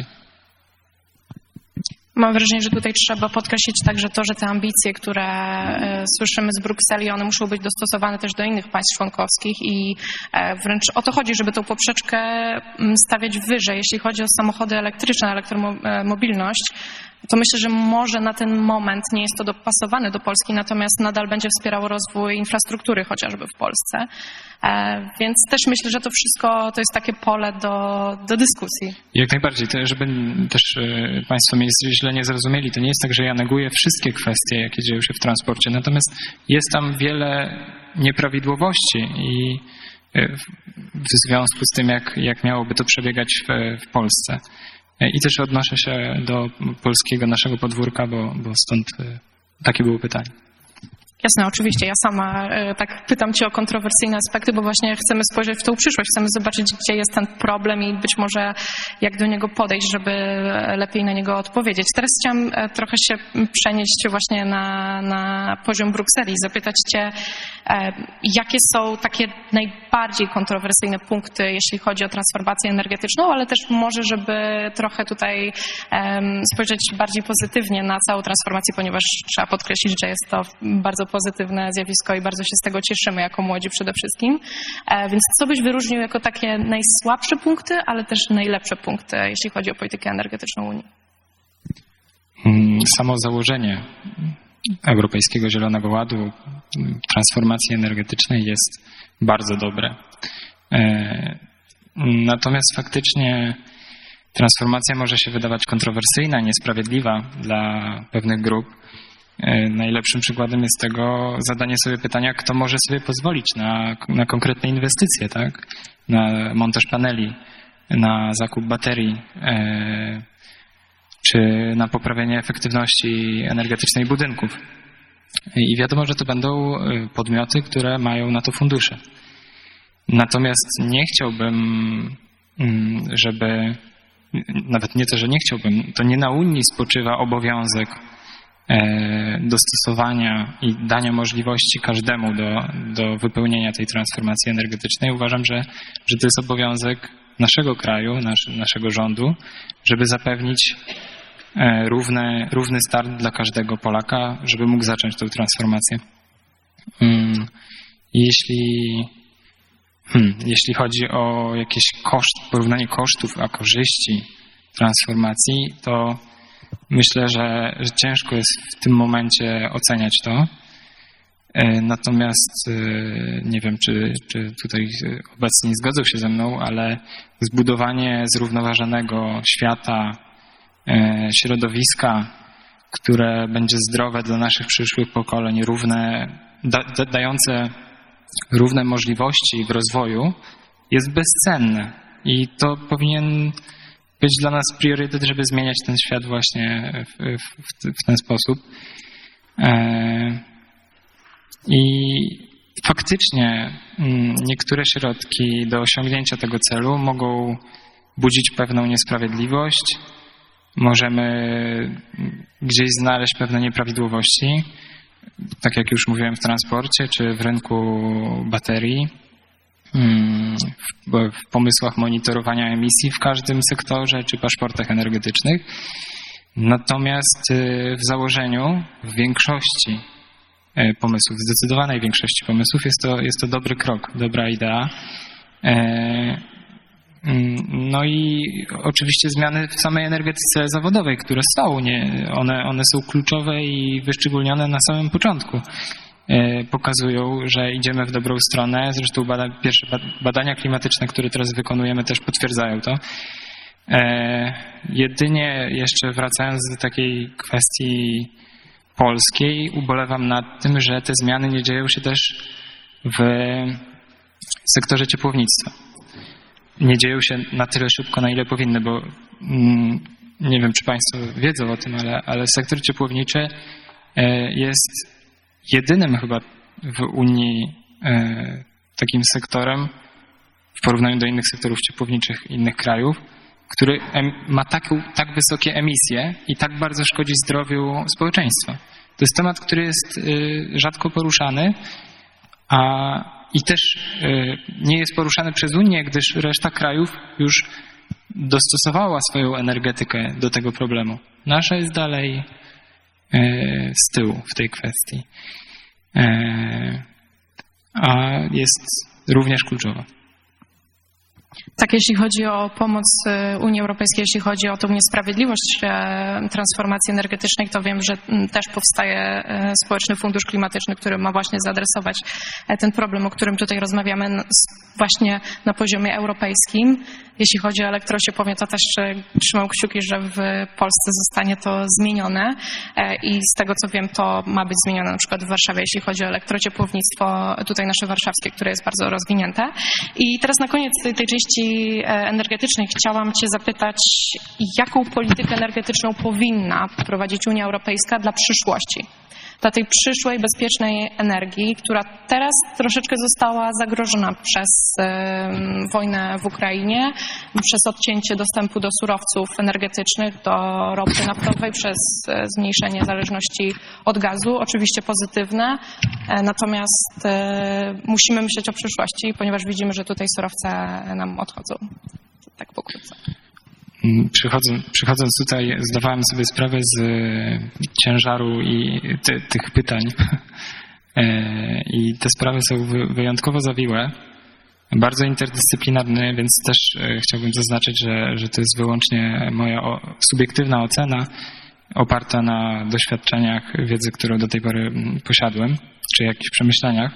Mam wrażenie, że tutaj trzeba podkreślić także to, że te ambicje, które e, słyszymy z Brukseli, one muszą być dostosowane też do innych państw członkowskich i e, wręcz o to chodzi, żeby tą poprzeczkę stawiać wyżej. Jeśli chodzi o samochody elektryczne, elektromobilność, to myślę, że może na ten moment nie jest to dopasowane do Polski, natomiast nadal będzie wspierało rozwój infrastruktury chociażby w Polsce. E, więc też myślę, że to wszystko to jest takie pole do, do dyskusji. Jak najbardziej. To, żeby też Państwo mnie źle nie zrozumieli, to nie jest tak, że ja neguję wszystkie kwestie, jakie dzieją się w transporcie. Natomiast jest tam wiele nieprawidłowości i w związku z tym, jak, jak miałoby to przebiegać w, w Polsce. I też odnoszę się do polskiego naszego podwórka, bo, bo stąd takie było pytanie. Jasne, oczywiście. Ja sama e, tak pytam Cię o kontrowersyjne aspekty, bo właśnie chcemy spojrzeć w tą przyszłość, chcemy zobaczyć, gdzie jest ten problem i być może jak do niego podejść, żeby lepiej na niego odpowiedzieć. Teraz chciałam e, trochę się przenieść właśnie na, na poziom Brukseli i zapytać Cię, e, jakie są takie najbardziej kontrowersyjne punkty, jeśli chodzi o transformację energetyczną, ale też może, żeby trochę tutaj e, spojrzeć bardziej pozytywnie na całą transformację, ponieważ trzeba podkreślić, że jest to bardzo pozytywne zjawisko i bardzo się z tego cieszymy jako młodzi przede wszystkim. E, więc co byś wyróżnił jako takie najsłabsze punkty, ale też najlepsze punkty, jeśli chodzi o politykę energetyczną Unii? Samo założenie Europejskiego Zielonego Ładu, transformacji energetycznej jest bardzo dobre. E, natomiast faktycznie transformacja może się wydawać kontrowersyjna, niesprawiedliwa dla pewnych grup. Najlepszym przykładem jest tego zadanie sobie pytania, kto może sobie pozwolić na, na konkretne inwestycje, tak? Na montaż paneli, na zakup baterii, e, czy na poprawienie efektywności energetycznej budynków. I wiadomo, że to będą podmioty, które mają na to fundusze. Natomiast nie chciałbym, żeby, nawet nie to, że nie chciałbym, to nie na Unii spoczywa obowiązek dostosowania i dania możliwości każdemu do, do wypełnienia tej transformacji energetycznej. Uważam, że, że to jest obowiązek naszego kraju, nasz, naszego rządu, żeby zapewnić równe, równy start dla każdego Polaka, żeby mógł zacząć tę transformację. Jeśli, hmm, jeśli chodzi o jakieś koszt, porównanie kosztów a korzyści transformacji, to myślę, że, że ciężko jest w tym momencie oceniać to. Natomiast nie wiem, czy, czy tutaj obecni zgodzą się ze mną, ale zbudowanie zrównoważonego świata, środowiska, które będzie zdrowe dla naszych przyszłych pokoleń, równe, da, da, dające równe możliwości w rozwoju, jest bezcenne. I to powinien być dla nas priorytet, żeby zmieniać ten świat właśnie w, w, w ten sposób. I faktycznie niektóre środki do osiągnięcia tego celu mogą budzić pewną niesprawiedliwość. Możemy gdzieś znaleźć pewne nieprawidłowości, tak jak już mówiłem w transporcie czy w rynku baterii, w pomysłach monitorowania emisji w każdym sektorze czy paszportach energetycznych. Natomiast w założeniu, w większości pomysłów, w zdecydowanej większości pomysłów jest to, jest to dobry krok, dobra idea. No i oczywiście zmiany w samej energetyce zawodowej, które są, nie, one, one są kluczowe i wyszczególnione na samym początku. Pokazują, że idziemy w dobrą stronę. Zresztą bada, pierwsze badania klimatyczne, które teraz wykonujemy, też potwierdzają to. E, jedynie jeszcze wracając do takiej kwestii polskiej, ubolewam nad tym, że te zmiany nie dzieją się też w sektorze ciepłownictwa. Nie dzieją się na tyle szybko, na ile powinny, bo mm, nie wiem, czy Państwo wiedzą o tym, ale, ale sektor ciepłowniczy e, jest jedynym chyba w Unii e, takim sektorem w porównaniu do innych sektorów ciepłowniczych innych krajów, który em, ma tak, tak wysokie emisje i tak bardzo szkodzi zdrowiu społeczeństwa. To jest temat, który jest y, rzadko poruszany, a i też y, nie jest poruszany przez Unię, gdyż reszta krajów już dostosowała swoją energetykę do tego problemu. Nasza jest dalej y, z tyłu w tej kwestii, y, a jest również kluczowa. Tak, jeśli chodzi o pomoc Unii Europejskiej, jeśli chodzi o tą niesprawiedliwość transformacji energetycznej, to wiem, że też powstaje Społeczny Fundusz Klimatyczny, który ma właśnie zaadresować ten problem, o którym tutaj rozmawiamy, właśnie na poziomie europejskim. Jeśli chodzi o elektrociepłownię, to też trzymam kciuki, że w Polsce zostanie to zmienione i z tego co wiem, to ma być zmienione na przykład w Warszawie, jeśli chodzi o elektrociepłownictwo tutaj nasze warszawskie, które jest bardzo rozwinięte. I teraz na koniec tej, tej części części energetycznej chciałam Cię zapytać, jaką politykę energetyczną powinna prowadzić Unia Europejska dla przyszłości? Dla tej przyszłej, bezpiecznej energii, która teraz troszeczkę została zagrożona przez e, wojnę w Ukrainie, przez odcięcie dostępu do surowców energetycznych, do ropy naftowej, przez e, zmniejszenie zależności od gazu. Oczywiście pozytywne, e, natomiast e, musimy myśleć o przyszłości, ponieważ widzimy, że tutaj surowce nam odchodzą. Tak pokrótce. Przychodząc, przychodząc tutaj, zdawałem sobie sprawę z ciężaru i ty, tych pytań. I te sprawy są wyjątkowo zawiłe, bardzo interdyscyplinarne, więc też chciałbym zaznaczyć, że, że to jest wyłącznie moja subiektywna ocena, oparta na doświadczeniach, wiedzy, którą do tej pory posiadłem, czy jakichś przemyśleniach.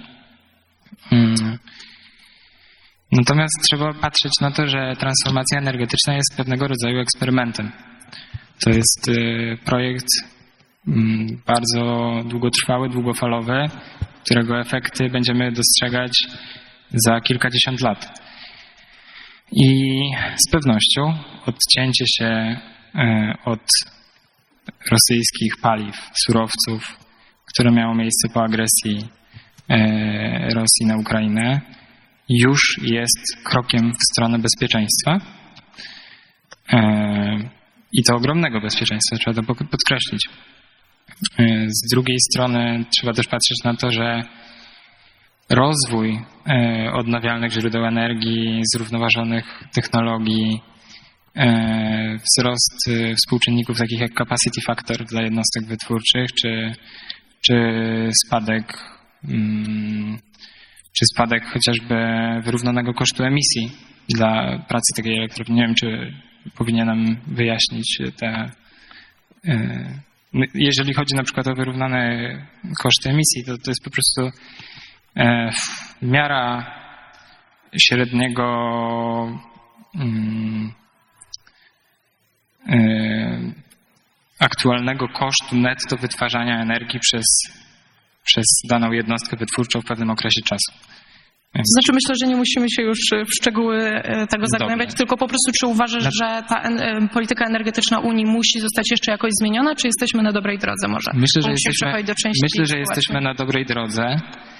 Natomiast trzeba patrzeć na to, że transformacja energetyczna jest pewnego rodzaju eksperymentem. To jest projekt bardzo długotrwały, długofalowy, którego efekty będziemy dostrzegać za kilkadziesiąt lat. I z pewnością odcięcie się od rosyjskich paliw, surowców, które miało miejsce po agresji Rosji na Ukrainę, już jest krokiem w stronę bezpieczeństwa i to ogromnego bezpieczeństwa, trzeba to podkreślić. Z drugiej strony trzeba też patrzeć na to, że rozwój odnawialnych źródeł energii, zrównoważonych technologii, wzrost współczynników takich jak capacity factor dla jednostek wytwórczych, czy, czy spadek czy spadek chociażby wyrównanego kosztu emisji dla pracy takiej elektrowni. Nie wiem, czy powinienem wyjaśnić te... Jeżeli chodzi na przykład o wyrównane koszty emisji, to, to jest po prostu miara średniego aktualnego kosztu netto wytwarzania energii przez przez daną jednostkę wytwórczą w pewnym okresie czasu. To znaczy myślę, że nie musimy się już w szczegóły tego zagłębiać, Dobre. tylko po prostu czy uważasz, na... że ta en- polityka energetyczna Unii musi zostać jeszcze jakoś zmieniona, czy jesteśmy na dobrej drodze może? Myślę, że, jesteśmy, do części myślę, że jesteśmy na dobrej drodze.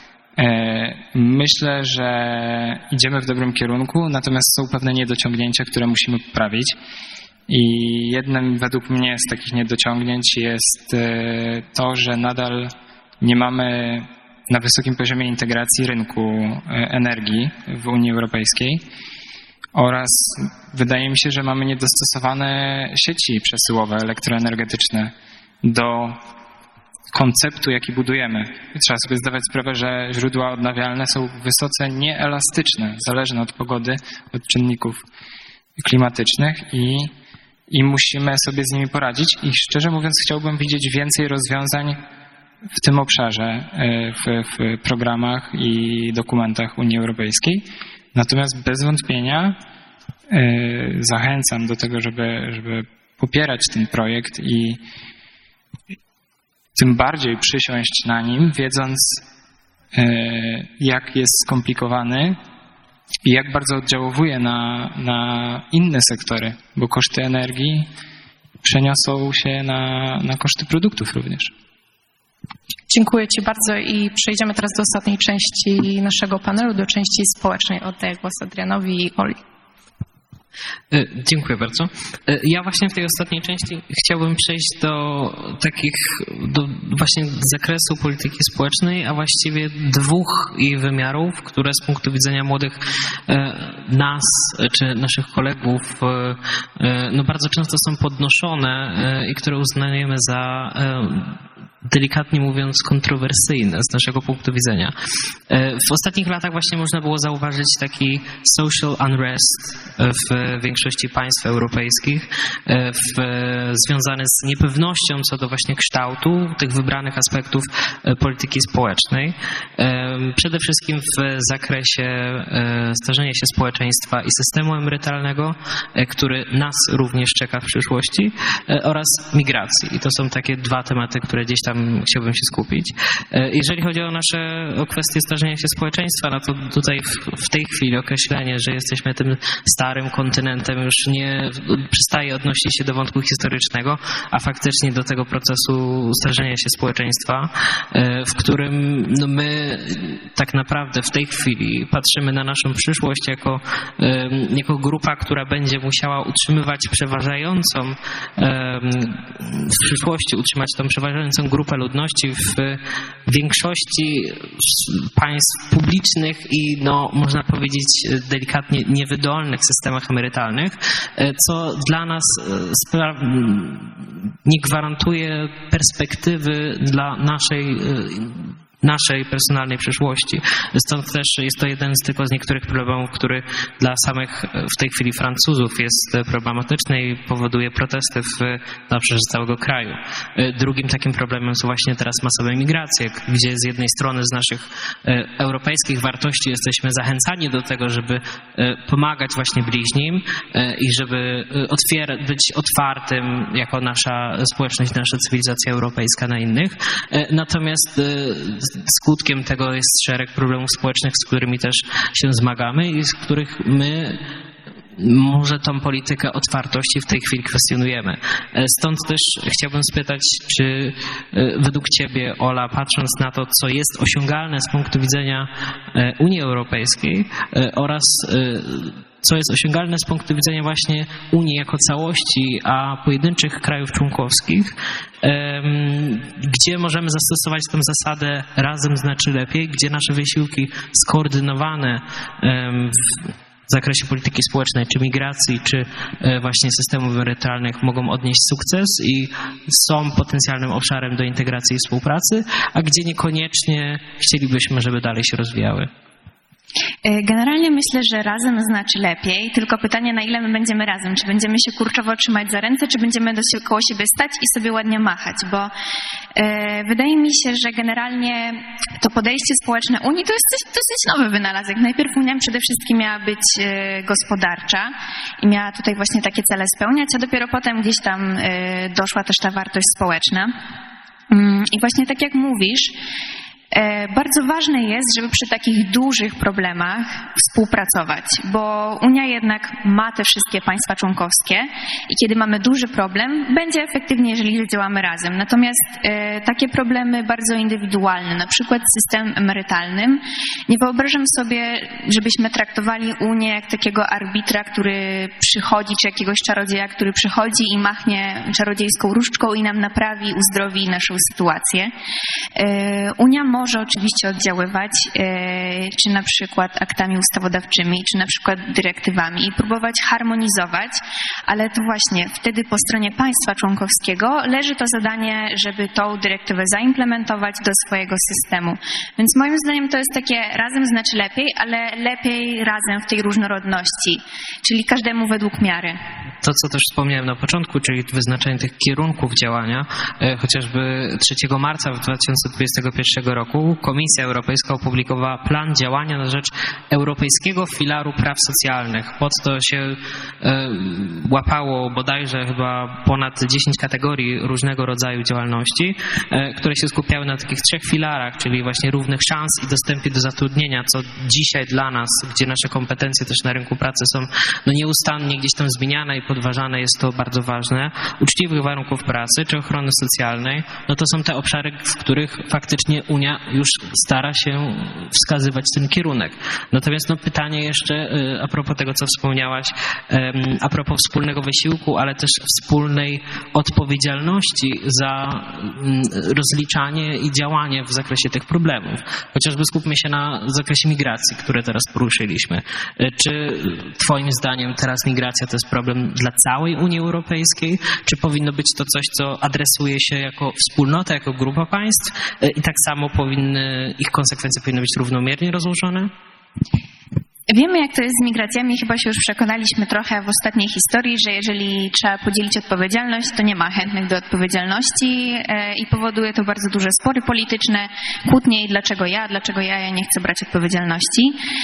Myślę, że idziemy w dobrym kierunku, natomiast są pewne niedociągnięcia, które musimy poprawić. I jednym według mnie z takich niedociągnięć jest to, że nadal nie mamy na wysokim poziomie integracji rynku energii w Unii Europejskiej oraz wydaje mi się, że mamy niedostosowane sieci przesyłowe elektroenergetyczne do konceptu, jaki budujemy. Trzeba sobie zdawać sprawę, że źródła odnawialne są wysoce nieelastyczne, zależne od pogody, od czynników klimatycznych i, i musimy sobie z nimi poradzić. I szczerze mówiąc chciałbym widzieć więcej rozwiązań w tym obszarze, w, w programach i dokumentach Unii Europejskiej. Natomiast bez wątpienia zachęcam do tego, żeby, żeby popierać ten projekt i tym bardziej przysiąść na nim, wiedząc, jak jest skomplikowany i jak bardzo oddziałuje na, na inne sektory, bo koszty energii przeniosą się na, na koszty produktów również. Dziękuję Ci bardzo i przejdziemy teraz do ostatniej części naszego panelu, do części społecznej. Oddaję głos Adrianowi i Oli. Dziękuję bardzo. Ja właśnie w tej ostatniej części chciałbym przejść do takich, do właśnie zakresu polityki społecznej, a właściwie dwóch jej wymiarów, które z punktu widzenia młodych nas, czy naszych kolegów, no bardzo często są podnoszone i które uznajemy za, delikatnie mówiąc, kontrowersyjne z naszego punktu widzenia. W ostatnich latach właśnie można było zauważyć taki social unrest w większości państw europejskich, w, związany z niepewnością co do właśnie kształtu tych wybranych aspektów polityki społecznej. Przede wszystkim w zakresie starzenia się społeczeństwa i systemu emerytalnego, który nas również czeka w przyszłości, oraz migracji. I to są takie dwa tematy, które gdzieś tam tam chciałbym się skupić. Jeżeli chodzi o nasze, o kwestię starzenia się społeczeństwa, no to tutaj w, w tej chwili określenie, że jesteśmy tym starym kontynentem już nie przestaje odnosić się do wątku historycznego, a faktycznie do tego procesu starzenia się społeczeństwa, w którym no my tak naprawdę w tej chwili patrzymy na naszą przyszłość jako, jako grupa, która będzie musiała utrzymywać przeważającą w przyszłości utrzymać tą przeważającą grupę ludności w większości państw publicznych i no, można powiedzieć delikatnie niewydolnych systemach emerytalnych, co dla nas nie gwarantuje perspektywy dla naszej naszej personalnej przyszłości. Stąd też jest to jeden z tylko z niektórych problemów, który dla samych w tej chwili Francuzów jest problematyczny i powoduje protesty w, na obszarze całego kraju. Drugim takim problemem są właśnie teraz masowe migracje, gdzie z jednej strony z naszych europejskich wartości jesteśmy zachęcani do tego, żeby pomagać właśnie bliźnim i żeby otwier- być otwartym jako nasza społeczność, nasza cywilizacja europejska na innych. Natomiast skutkiem tego jest szereg problemów społecznych, z którymi też się zmagamy i z których my może tą politykę otwartości w tej chwili kwestionujemy. Stąd też chciałbym spytać, czy według Ciebie, Ola, patrząc na to, co jest osiągalne z punktu widzenia Unii Europejskiej oraz co jest osiągalne z punktu widzenia właśnie Unii jako całości, a pojedynczych krajów członkowskich, gdzie możemy zastosować tę zasadę razem znaczy lepiej, gdzie nasze wysiłki skoordynowane w zakresie polityki społecznej, czy migracji, czy właśnie systemów emerytalnych mogą odnieść sukces i są potencjalnym obszarem do integracji i współpracy, a gdzie niekoniecznie chcielibyśmy, żeby dalej się rozwijały. Generalnie myślę, że razem znaczy lepiej, tylko pytanie, na ile my będziemy razem. Czy będziemy się kurczowo trzymać za ręce, czy będziemy koło siebie stać i sobie ładnie machać, bo e, wydaje mi się, że generalnie to podejście społeczne Unii to jest coś, dosyć nowy wynalazek. Najpierw Unia przede wszystkim miała być e, gospodarcza i miała tutaj właśnie takie cele spełniać, a dopiero potem gdzieś tam e, doszła też ta wartość społeczna. Mm, I właśnie tak jak mówisz, bardzo ważne jest, żeby przy takich dużych problemach współpracować, bo Unia jednak ma te wszystkie państwa członkowskie i kiedy mamy duży problem, będzie efektywnie, jeżeli zadziałamy razem. Natomiast e, takie problemy bardzo indywidualne, na przykład z systemem emerytalnym, nie wyobrażam sobie, żebyśmy traktowali Unię jak takiego arbitra, który przychodzi, czy jakiegoś czarodzieja, który przychodzi i machnie czarodziejską różdżką i nam naprawi, uzdrowi naszą sytuację. E, Unia może może oczywiście oddziaływać, czy na przykład aktami ustawodawczymi, czy na przykład dyrektywami i próbować harmonizować, ale to właśnie wtedy po stronie państwa członkowskiego leży to zadanie, żeby tą dyrektywę zaimplementować do swojego systemu. Więc moim zdaniem to jest takie razem znaczy lepiej, ale lepiej razem w tej różnorodności, czyli każdemu według miary. To, co też wspomniałem na początku, czyli wyznaczenie tych kierunków działania, chociażby trzeciego marca dwa tysiące dwudziestego pierwszego roku Komisja Europejska opublikowała plan działania na rzecz Europejskiego Filaru Praw Socjalnych. Pod to się łapało bodajże chyba ponad dziesięć kategorii różnego rodzaju działalności, które się skupiały na takich trzech filarach, czyli właśnie równych szans i dostępie do zatrudnienia, co dzisiaj dla nas, gdzie nasze kompetencje też na rynku pracy są no nieustannie gdzieś tam zmieniane i podważane, jest to bardzo ważne. Uczciwych warunków pracy czy ochrony socjalnej, no to są te obszary, w których faktycznie Unia już stara się wskazywać ten kierunek. Natomiast no pytanie jeszcze a propos tego, co wspomniałaś, a propos wspólnego wysiłku, ale też wspólnej odpowiedzialności za rozliczanie i działanie w zakresie tych problemów. Chociażby skupmy się na zakresie migracji, które teraz poruszyliśmy. Czy twoim zdaniem teraz migracja to jest problem dla całej Unii Europejskiej? Czy powinno być to coś, co adresuje się jako wspólnota, jako grupa państw i tak samo powinny, ich konsekwencje powinny być równomiernie rozłożone? Wiemy, jak to jest z migracjami, chyba się już przekonaliśmy trochę w ostatniej historii, że jeżeli trzeba podzielić odpowiedzialność, to nie ma chętnych do odpowiedzialności i powoduje to bardzo duże spory polityczne, kłótnie i dlaczego ja, dlaczego ja, ja nie chcę brać odpowiedzialności.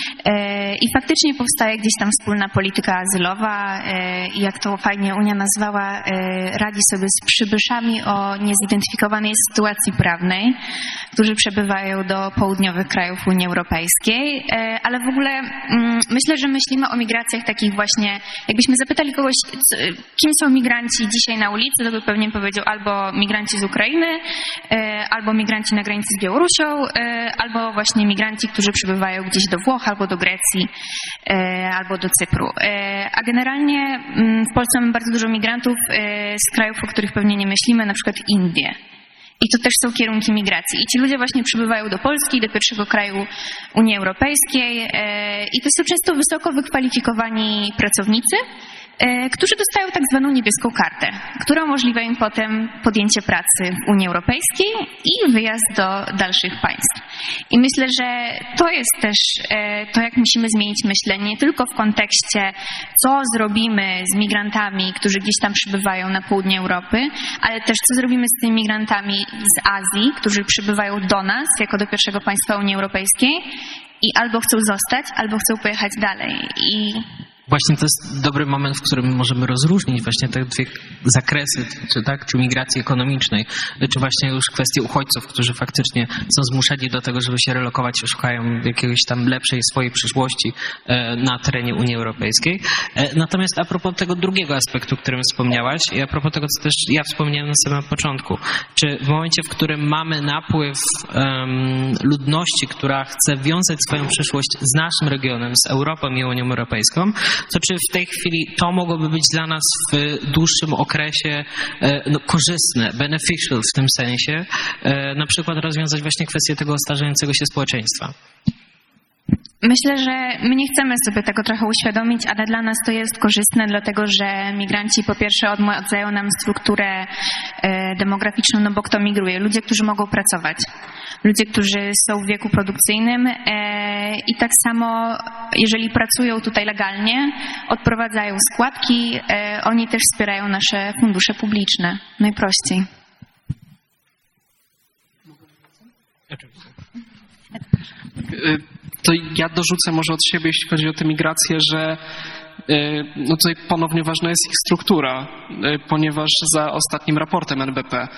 I faktycznie powstaje gdzieś tam wspólna polityka azylowa i jak to fajnie Unia nazwała, radzi sobie z przybyszami o niezidentyfikowanej sytuacji prawnej, którzy przebywają do południowych krajów Unii Europejskiej, ale w ogóle myślę, że myślimy o migracjach takich właśnie, jakbyśmy zapytali kogoś, kim są migranci dzisiaj na ulicy, to by pewnie powiedział albo migranci z Ukrainy, albo migranci na granicy z Białorusią, albo właśnie migranci, którzy przybywają gdzieś do Włoch, albo do Grecji, albo do Cypru. A generalnie w Polsce mamy bardzo dużo migrantów z krajów, o których pewnie nie myślimy, na przykład Indie. I to też są kierunki migracji. I ci ludzie właśnie przybywają do Polski, do pierwszego kraju Unii Europejskiej i to są często wysoko wykwalifikowani pracownicy, którzy dostają tak zwaną niebieską kartę, która umożliwia im potem podjęcie pracy w Unii Europejskiej i wyjazd do dalszych państw. I myślę, że to jest też to, jak musimy zmienić myślenie, nie tylko w kontekście, co zrobimy z migrantami, którzy gdzieś tam przybywają na południe Europy, ale też co zrobimy z tymi migrantami z Azji, którzy przybywają do nas, jako do pierwszego państwa Unii Europejskiej i albo chcą zostać, albo chcą pojechać dalej. I Właśnie to jest dobry moment, w którym możemy rozróżnić właśnie te dwie zakresy, czy tak, czy migracji ekonomicznej, czy właśnie już kwestie uchodźców, którzy faktycznie są zmuszeni do tego, żeby się relokować, szukają jakiejś tam lepszej swojej przyszłości na terenie Unii Europejskiej. Natomiast a propos tego drugiego aspektu, o którym wspomniałaś, i a propos tego, co też ja wspomniałem na samym początku, czy w momencie, w którym mamy napływ um, ludności, która chce wiązać swoją przyszłość z naszym regionem, z Europą i Unią Europejską, to czy w tej chwili to mogłoby być dla nas w dłuższym okresie no, korzystne, beneficial w tym sensie, na przykład rozwiązać właśnie kwestię tego starzejącego się społeczeństwa? Myślę, że my nie chcemy sobie tego trochę uświadomić, ale dla nas to jest korzystne, dlatego że migranci po pierwsze odmładzają nam strukturę demograficzną, no bo kto migruje? Ludzie, którzy mogą pracować. Ludzie, którzy są w wieku produkcyjnym i tak samo, jeżeli pracują tutaj legalnie, odprowadzają składki, oni też wspierają nasze fundusze publiczne. Najprościej. To ja dorzucę może od siebie, jeśli chodzi o tę migrację, że no tutaj ponownie ważna jest ich struktura, ponieważ za ostatnim raportem N B P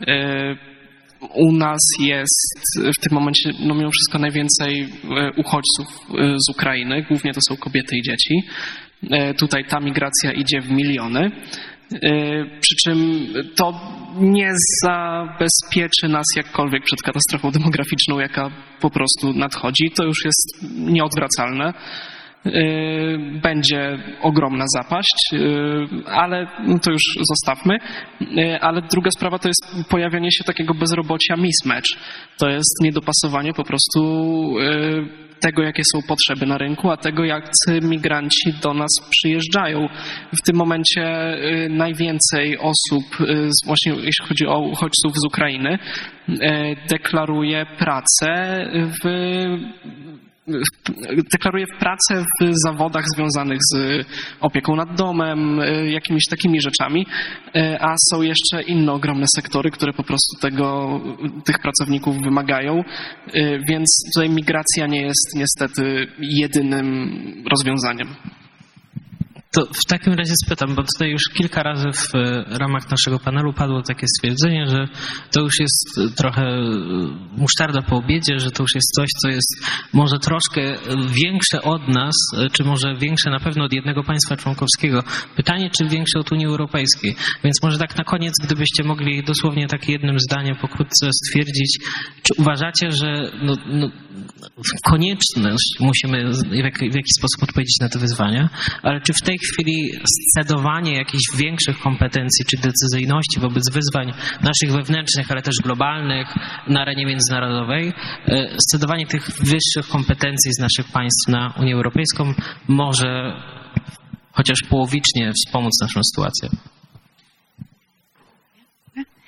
u nas jest w tym momencie no mimo wszystko najwięcej uchodźców z Ukrainy, głównie to są kobiety i dzieci. Tutaj ta migracja idzie w miliony. Przy czym to nie zabezpieczy nas jakkolwiek przed katastrofą demograficzną, jaka po prostu nadchodzi. To już jest nieodwracalne. Będzie ogromna zapaść, ale to już zostawmy. Ale druga sprawa to jest pojawianie się takiego bezrobocia mismatch. To jest niedopasowanie po prostu tego, jakie są potrzeby na rynku, a tego, jacy migranci do nas przyjeżdżają. W tym momencie najwięcej osób, właśnie jeśli chodzi o uchodźców z Ukrainy, deklaruje pracę w deklaruje pracę w zawodach związanych z opieką nad domem, jakimiś takimi rzeczami, a są jeszcze inne ogromne sektory, które po prostu tego, tych pracowników wymagają, więc tutaj migracja nie jest niestety jedynym rozwiązaniem. To w takim razie spytam, bo tutaj już kilka razy w ramach naszego panelu padło takie stwierdzenie, że to już jest trochę musztarda po obiedzie, że to już jest coś, co jest może troszkę większe od nas, czy może większe na pewno od jednego państwa członkowskiego. Pytanie, czy większe od Unii Europejskiej. Więc może tak na koniec, gdybyście mogli dosłownie tak jednym zdaniem pokrótce stwierdzić, czy uważacie, że no, no, konieczność musimy w, jak, w jakiś sposób odpowiedzieć na te wyzwania, ale czy w tej chwili scedowanie jakichś większych kompetencji czy decyzyjności wobec wyzwań naszych wewnętrznych, ale też globalnych na arenie międzynarodowej, scedowanie tych wyższych kompetencji z naszych państw na Unię Europejską może chociaż połowicznie wspomóc naszą sytuację?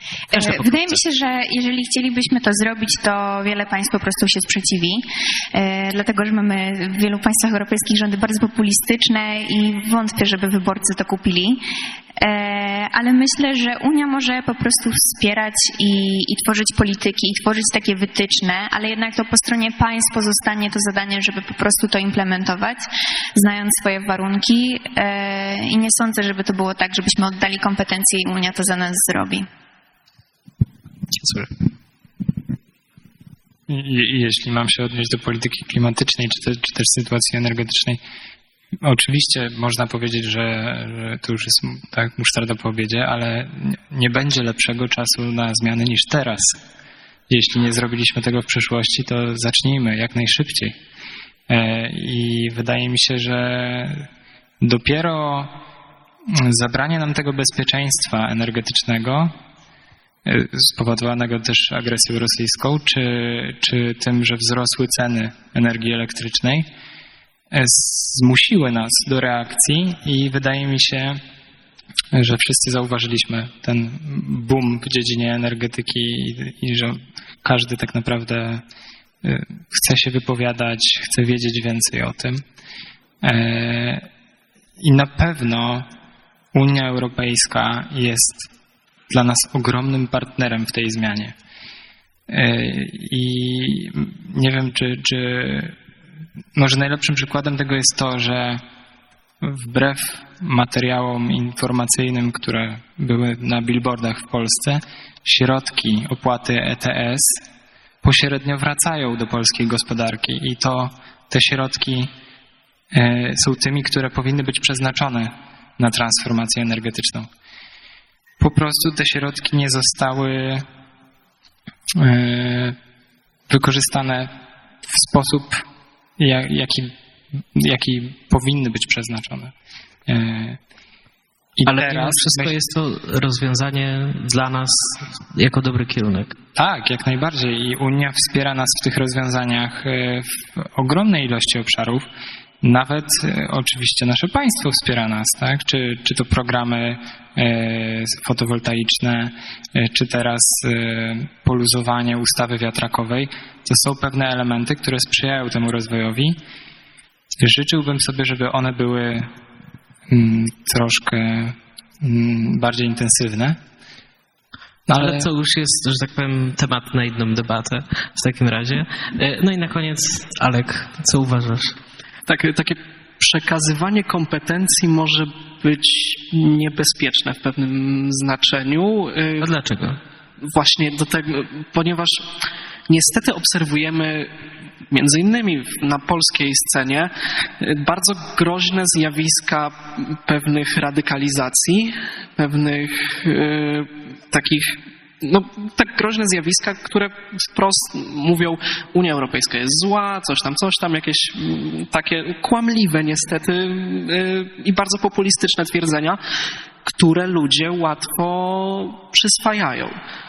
Wydaje mi się, że jeżeli chcielibyśmy to zrobić, to wiele państw po prostu się sprzeciwi, e, dlatego że mamy w wielu państwach europejskich rządy bardzo populistyczne i wątpię, żeby wyborcy to kupili. E, ale myślę, że Unia może po prostu wspierać i, i tworzyć polityki, i tworzyć takie wytyczne, ale jednak to po stronie państw pozostanie to zadanie, żeby po prostu to implementować, znając swoje warunki e, i nie sądzę, żeby to było tak, żebyśmy oddali kompetencje i Unia to za nas zrobi. I, jeśli mam się odnieść do polityki klimatycznej, czy, te, czy też sytuacji energetycznej, oczywiście można powiedzieć, że, że to już jest tak musztarda po obiedzie, ale nie będzie lepszego czasu na zmiany niż teraz. Jeśli nie zrobiliśmy tego w przyszłości, to zacznijmy jak najszybciej. I wydaje mi się, że dopiero zabranie nam tego bezpieczeństwa energetycznego spowodowanego też agresją rosyjską, czy, czy tym, że wzrosły ceny energii elektrycznej, zmusiły nas do reakcji i wydaje mi się, że wszyscy zauważyliśmy ten boom w dziedzinie energetyki i, i że każdy tak naprawdę chce się wypowiadać, chce wiedzieć więcej o tym. I na pewno Unia Europejska jest dla nas ogromnym partnerem w tej zmianie. I nie wiem, czy, czy może najlepszym przykładem tego jest to, że wbrew materiałom informacyjnym, które były na billboardach w Polsce, środki opłaty E T S pośrednio wracają do polskiej gospodarki i to te środki są tymi, które powinny być przeznaczone na transformację energetyczną. Po prostu te środki nie zostały wykorzystane w sposób, jaki, jaki powinny być przeznaczone. I Ale teraz mimo wszystko myśl... jest to rozwiązanie dla nas jako dobry kierunek. Tak, jak najbardziej. I Unia wspiera nas w tych rozwiązaniach w ogromnej ilości obszarów. Nawet e, oczywiście nasze państwo wspiera nas, tak? Czy, czy to programy e, fotowoltaiczne, e, czy teraz e, poluzowanie ustawy wiatrakowej. To są pewne elementy, które sprzyjają temu rozwojowi. Życzyłbym sobie, żeby one były mm, troszkę mm, bardziej intensywne. Ale... Ale to już jest, że tak powiem, temat na inną debatę w takim razie. E, no i na koniec, Alek, co uważasz? Tak, takie przekazywanie kompetencji może być niebezpieczne w pewnym znaczeniu. A dlaczego? Właśnie do tego, ponieważ niestety obserwujemy między innymi na polskiej scenie bardzo groźne zjawiska pewnych radykalizacji, pewnych yy, takich No, tak groźne zjawiska, które wprost mówią, Unia Europejska jest zła, coś tam, coś tam, jakieś takie kłamliwe niestety i bardzo populistyczne twierdzenia, które ludzie łatwo przyswajają.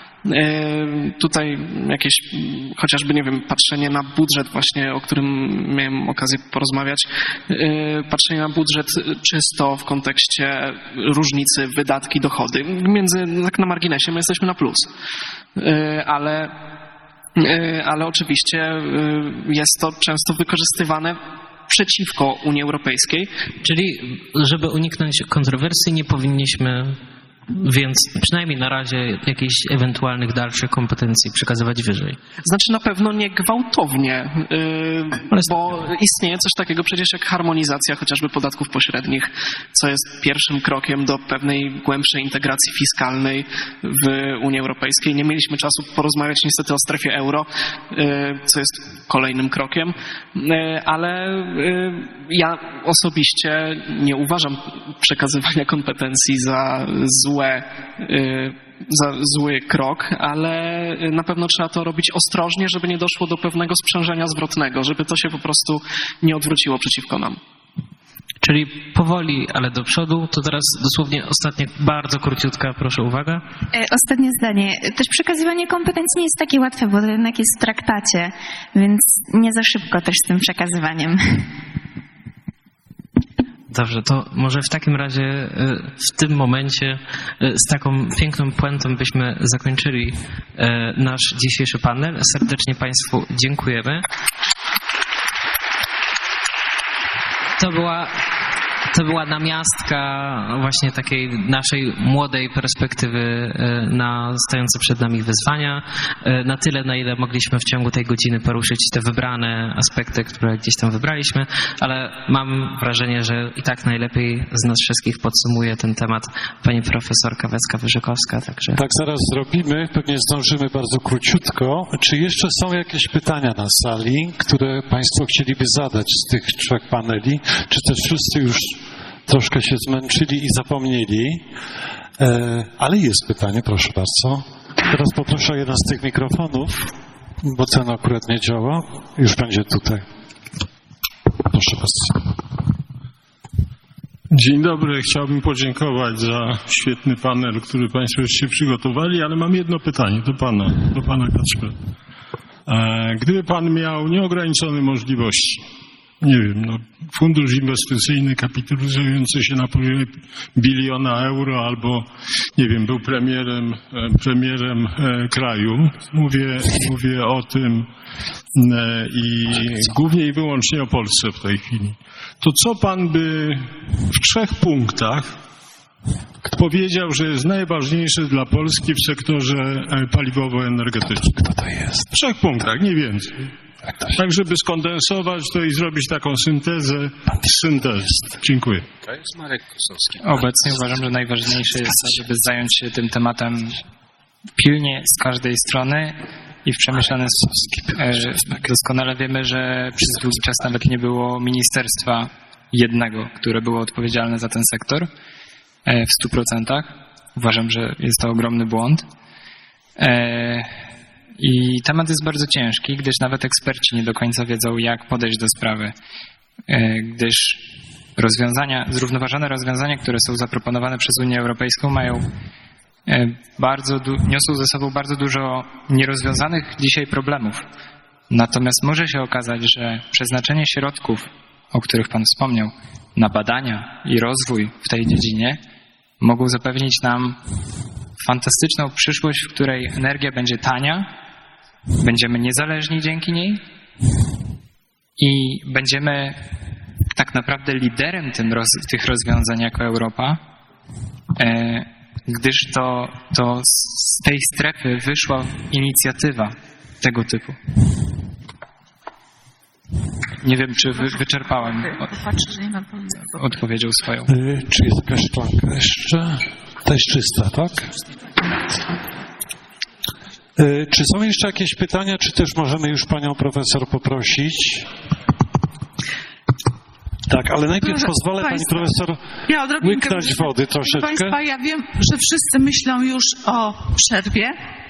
Tutaj jakieś, chociażby, nie wiem, patrzenie na budżet właśnie, o którym miałem okazję porozmawiać, patrzenie na budżet czysto w kontekście różnicy wydatki, dochody. Między, tak na marginesie, my jesteśmy na plus. Ale, ale oczywiście jest to często wykorzystywane przeciwko Unii Europejskiej. Czyli, żeby uniknąć kontrowersji, nie powinniśmy więc przynajmniej na razie jakichś ewentualnych dalszych kompetencji przekazywać wyżej. Znaczy na pewno nie gwałtownie, yy, bo istnieje coś takiego przecież jak harmonizacja chociażby podatków pośrednich, co jest pierwszym krokiem do pewnej głębszej integracji fiskalnej w Unii Europejskiej. Nie mieliśmy czasu porozmawiać niestety o strefie euro, yy, co jest kolejnym krokiem, yy, ale yy, ja osobiście nie uważam przekazywania kompetencji za złe, za zły krok, ale na pewno trzeba to robić ostrożnie, żeby nie doszło do pewnego sprzężenia zwrotnego, żeby to się po prostu nie odwróciło przeciwko nam. Czyli powoli, ale do przodu. To teraz dosłownie ostatnie, bardzo króciutka, proszę, uwaga. Ostatnie zdanie. Też przekazywanie kompetencji nie jest takie łatwe, bo to jednak jest w traktacie, więc nie za szybko też z tym przekazywaniem. Dobrze, to może w takim razie w tym momencie z taką piękną puentą byśmy zakończyli nasz dzisiejszy panel. Serdecznie Państwu dziękujemy. To była, to była namiastka właśnie takiej naszej młodej perspektywy na stojące przed nami wyzwania. Na tyle, na ile mogliśmy w ciągu tej godziny poruszyć te wybrane aspekty, które gdzieś tam wybraliśmy, ale mam wrażenie, że i tak najlepiej z nas wszystkich podsumuje ten temat pani profesor Kawecka-Wyrzykowska. Także... Tak, zaraz zrobimy. Pewnie zdążymy bardzo króciutko. Czy jeszcze są jakieś pytania na sali, które Państwo chcieliby zadać z tych trzech paneli? Czy też wszyscy już troszkę się zmęczyli i zapomnieli? E, ale jest pytanie, proszę bardzo. Teraz poproszę jeden z tych mikrofonów, bo ten akurat nie działa. Już będzie tutaj. Proszę bardzo. Dzień dobry. Chciałbym podziękować za świetny panel, który Państwo już się przygotowali, ale mam jedno pytanie do Pana, do Pana Kacpra. E, gdyby Pan miał nieograniczone możliwości, nie wiem, no, fundusz inwestycyjny kapitalizujący się na poziomie biliona euro albo, nie wiem, był premierem, premierem kraju. Mówię, mówię o tym i głównie i wyłącznie o Polsce w tej chwili. To co pan by w trzech punktach powiedział, że jest najważniejsze dla Polski w sektorze paliwowo-energetycznym? Kto to jest? W trzech punktach, nie więcej. Tak, żeby skondensować to i zrobić taką syntezę, syntez. Dziękuję. To jest Marek Kosowski. Obecnie uważam, że najważniejsze jest, żeby zająć się tym tematem pilnie z każdej strony i w przemyślany sposób. Doskonale wiemy, że przez długi czas nawet nie było ministerstwa jednego, które było odpowiedzialne za ten sektor w stu procentach. Uważam, że jest to ogromny błąd. I temat jest bardzo ciężki, gdyż nawet eksperci nie do końca wiedzą, jak podejść do sprawy, gdyż rozwiązania, zrównoważone rozwiązania, które są zaproponowane przez Unię Europejską, mają bardzo, niosą ze sobą bardzo dużo nierozwiązanych dzisiaj problemów. Natomiast może się okazać, że przeznaczenie środków, o których Pan wspomniał, na badania i rozwój w tej dziedzinie mogą zapewnić nam fantastyczną przyszłość, w której energia będzie tania, będziemy niezależni dzięki niej i będziemy tak naprawdę liderem tym roz, tych rozwiązań jako Europa, e, gdyż to, to z tej strefy wyszła inicjatywa tego typu. Nie wiem, czy wy, wyczerpałem od, odpowiedzią swoją. Czy jest jakaś szklanka jeszcze? To jest czysta, tak? Czy są jeszcze jakieś pytania, czy też możemy już panią profesor poprosić? Tak, ale najpierw Proszę pozwolę Państwa, pani profesor ja łyknąć wody troszeczkę. Proszę Państwa, ja wiem, że wszyscy myślą już o przerwie.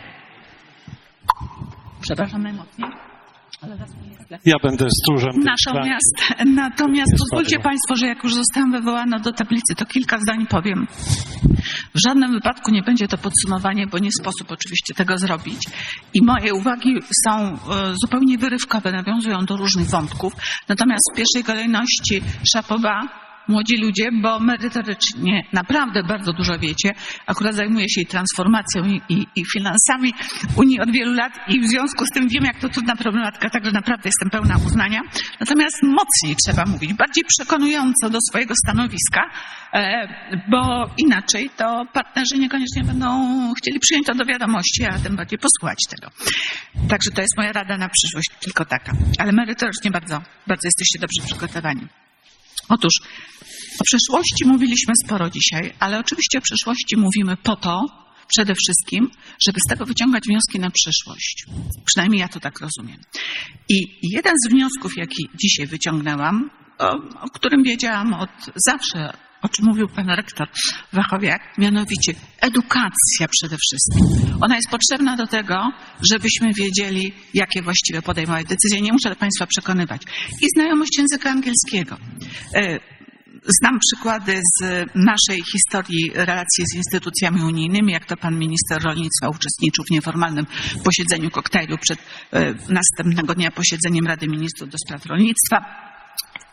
Przepraszam najmocniej. Ja będę stróżem. Natomiast, natomiast pozwólcie Państwo, że jak już zostałam wywołana do tablicy, to kilka zdań powiem. W żadnym wypadku nie będzie to podsumowanie, bo nie sposób oczywiście tego zrobić. I moje uwagi są zupełnie wyrywkowe, nawiązują do różnych wątków. Natomiast w pierwszej kolejności szapoba, młodzi ludzie, bo merytorycznie naprawdę bardzo dużo wiecie. Akurat zajmuję się i transformacją i, i, i finansami Unii od wielu lat i w związku z tym wiem, jak to trudna problematyka, także naprawdę jestem pełna uznania. Natomiast mocniej trzeba mówić, bardziej przekonująco do swojego stanowiska, bo inaczej to partnerzy niekoniecznie będą chcieli przyjąć to do wiadomości, a tym bardziej posłuchać tego. Także to jest moja rada na przyszłość, tylko taka. Ale merytorycznie bardzo, bardzo jesteście dobrze przygotowani. Otóż o przeszłości mówiliśmy sporo dzisiaj, ale oczywiście o przeszłości mówimy po to, przede wszystkim, żeby z tego wyciągać wnioski na przyszłość. Przynajmniej ja to tak rozumiem. I jeden z wniosków, jaki dzisiaj wyciągnęłam, o, o którym wiedziałam od zawsze, o czym mówił pan rektor Wachowiak, mianowicie edukacja przede wszystkim. Ona jest potrzebna do tego, żebyśmy wiedzieli, jakie właściwie podejmować decyzje. Nie muszę Państwa przekonywać. I znajomość języka angielskiego. Znam przykłady z naszej historii relacji z instytucjami unijnymi, jak to pan minister rolnictwa uczestniczył w nieformalnym posiedzeniu koktajlu przed następnego dnia posiedzeniem Rady Ministrów do spraw rolnictwa.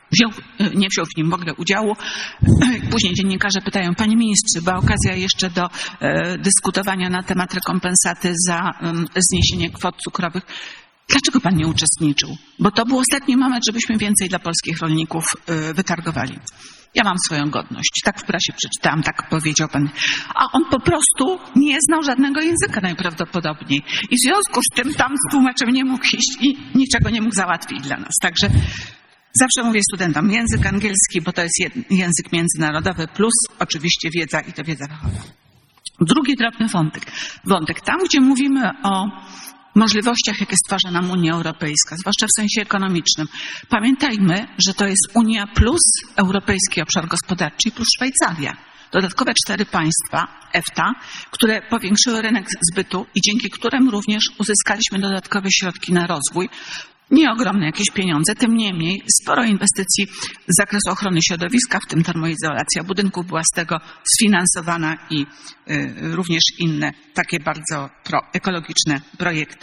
wziął, nie wziął w nim w ogóle udziału. Później dziennikarze pytają, panie ministrze, była okazja jeszcze do e, dyskutowania na temat rekompensaty za e, zniesienie kwot cukrowych. Dlaczego pan nie uczestniczył? Bo to był ostatni moment, żebyśmy więcej dla polskich rolników e, wytargowali. Ja mam swoją godność. Tak w prasie przeczytałam, tak powiedział pan. A on po prostu nie znał żadnego języka najprawdopodobniej. I w związku z tym tam z tłumaczem nie mógł iść i niczego nie mógł załatwić dla nas. Także zawsze mówię studentom, język angielski, bo to jest język międzynarodowy, plus oczywiście wiedza i to wiedza fachowa. Drugi drobny wątek. Wątek. Tam, gdzie mówimy o możliwościach, jakie stwarza nam Unia Europejska, zwłaszcza w sensie ekonomicznym. Pamiętajmy, że to jest Unia plus Europejski Obszar Gospodarczy plus Szwajcaria. Dodatkowe cztery państwa EFTA, które powiększyły rynek zbytu i dzięki którym również uzyskaliśmy dodatkowe środki na rozwój. Nie ogromne jakieś pieniądze, tym niemniej sporo inwestycji z zakresu ochrony środowiska, w tym termoizolacja budynków była z tego sfinansowana i y, również inne takie bardzo ekologiczne projekty.